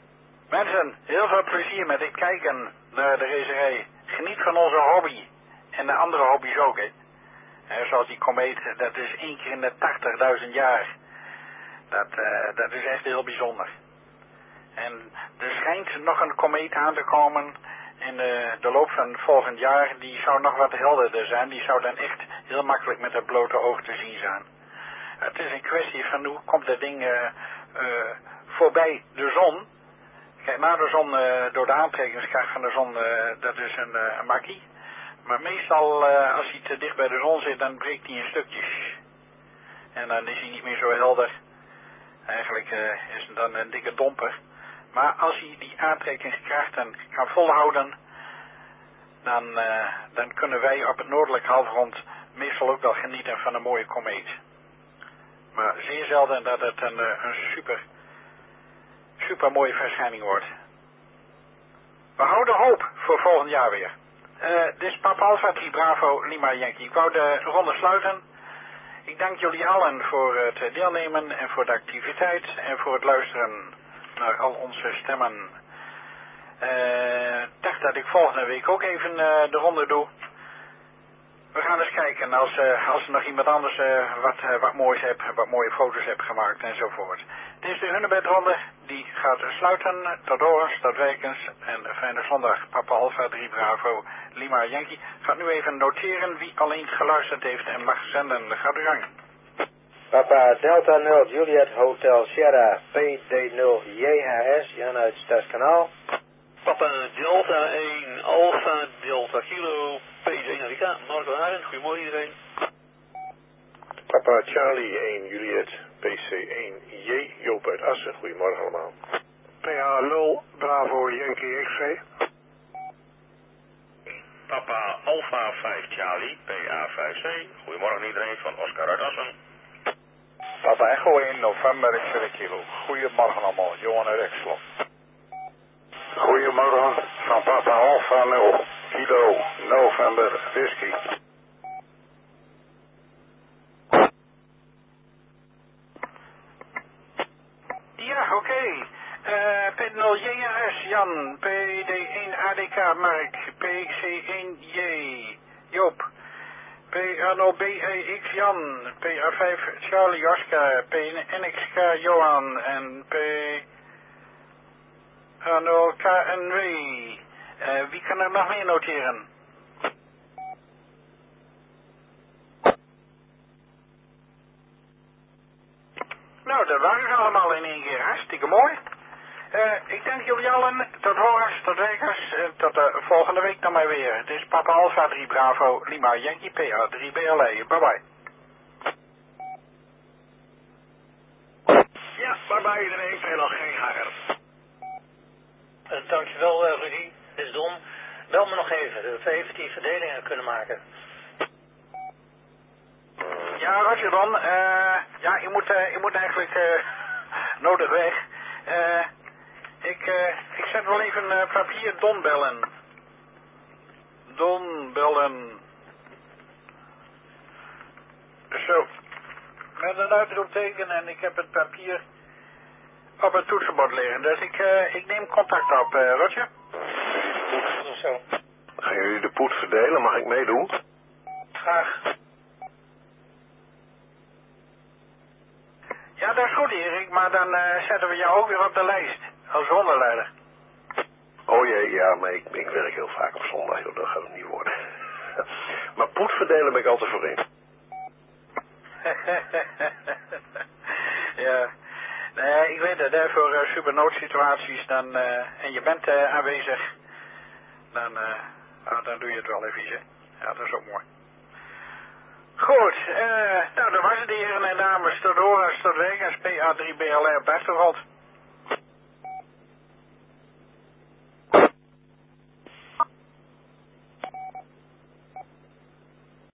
Mensen, heel veel plezier met het kijken naar de racerij. Geniet van onze hobby. en de andere hobby's ook, hè. Zoals die komeet, dat is 1 keer in de 80.000 jaar. Dat is echt heel bijzonder. En er schijnt nog een komeet aan te komen in de loop van volgend jaar. Die zou nog wat helderder zijn. Die zou dan echt heel makkelijk met het blote oog te zien zijn. Het is een kwestie van hoe komt dat ding voorbij de zon. Kijk, na de zon, door de aantrekkingskracht van de zon, dat is een makkie. Maar meestal, als hij te dicht bij de zon zit, dan breekt hij in stukjes. En dan is hij niet meer zo helder. Eigenlijk is het dan een dikke domper. Maar als hij die aantrekkingskrachten kan volhouden, dan kunnen wij op het noordelijke halfrond meestal ook wel genieten van een mooie komeet. Maar zeer zelden dat het een super mooie verschijning wordt. We houden hoop voor volgend jaar weer. Dit is Papa Alpha 3 Bravo Lima Yankee. Ik wou de ronde sluiten. Ik dank jullie allen voor het deelnemen en voor de activiteit en voor het luisteren naar al onze stemmen. Dacht dat ik volgende week ook even de ronde doe. We gaan eens kijken als er nog iemand anders wat moois heeft, wat mooie foto's heeft gemaakt enzovoort. Dit is de Hunebedronde, die gaat sluiten. Tot horens, tot wekens en fijne zondag. Papa Alpha 3 Bravo Lima Yankee. Gaat nu even noteren wie alleen geluisterd heeft en mag zenden. Gaat u gang. Papa Delta 0 Juliet Hotel Sierra PD0 JHS Jan uit Stadskanaal. Papa Delta 1 Alpha Delta Kilo PD1 Rika Marco Arend. Goedemorgen iedereen. Papa Charlie 1 Juliet PC1 J Joop uit Assen. Goedemorgen allemaal. PA0 Bravo Yankee X-ray. Papa Alpha 5 Charlie, PA5C. Goedemorgen iedereen van Oscar uit Assen. Papa Echo 1 November X-ray Kilo. Goedemorgen allemaal, Johan uit Exlo. Goedemorgen van Papa Alpha 0 Kilo November Whisky. Ja, oké. P0 JAS Jan, PD1 ADK Mark, PC1J Joop, PA0 BEX Jan, PA5 Charlie Oscar, PNXK Johan en PA0 KNW. Wie kan er nog meer noteren? Nou, dat waren ze allemaal in één keer. Hartstikke mooi. Ik dank jullie allen. Tot horens, tot wekers. Tot de volgende week dan maar weer. Het is Papa Alpha 3 Bravo Lima Yankee PA 3 BLA. Bye bye. Ja, bye bye iedereen. Veel geen hager. Dankjewel Rudy. Dit is Don. Bel me nog even, dat we even die verdelingen kunnen maken. Ja, Roger Don. Ja, ik moet eigenlijk nodig weg. Ik zet wel even papier Don bellen. Don bellen. Zo. Met een uitroepteken en ik heb het papier op het toetsenbord liggen. Dus ik neem contact op, Roger. Of zo. Gaan jullie de poet verdelen? Mag ik meedoen? Graag. Ja, dat is goed, Erik, maar dan zetten we jou ook weer op de lijst als rondeleider. Oh jee, ja, maar ik werk heel vaak op zondag, joh, dat gaat het niet worden. Maar poet verdelen ben ik altijd voor in. Ja, nee, ik weet het, hè, voor supernoodsituaties dan, en je bent aanwezig, dan doe je het wel even, hè. Ja, dat is ook mooi. Goed, nou, dat was het, heren en dames. Tot horens, tot wekens, PA3BLR Buitenveld.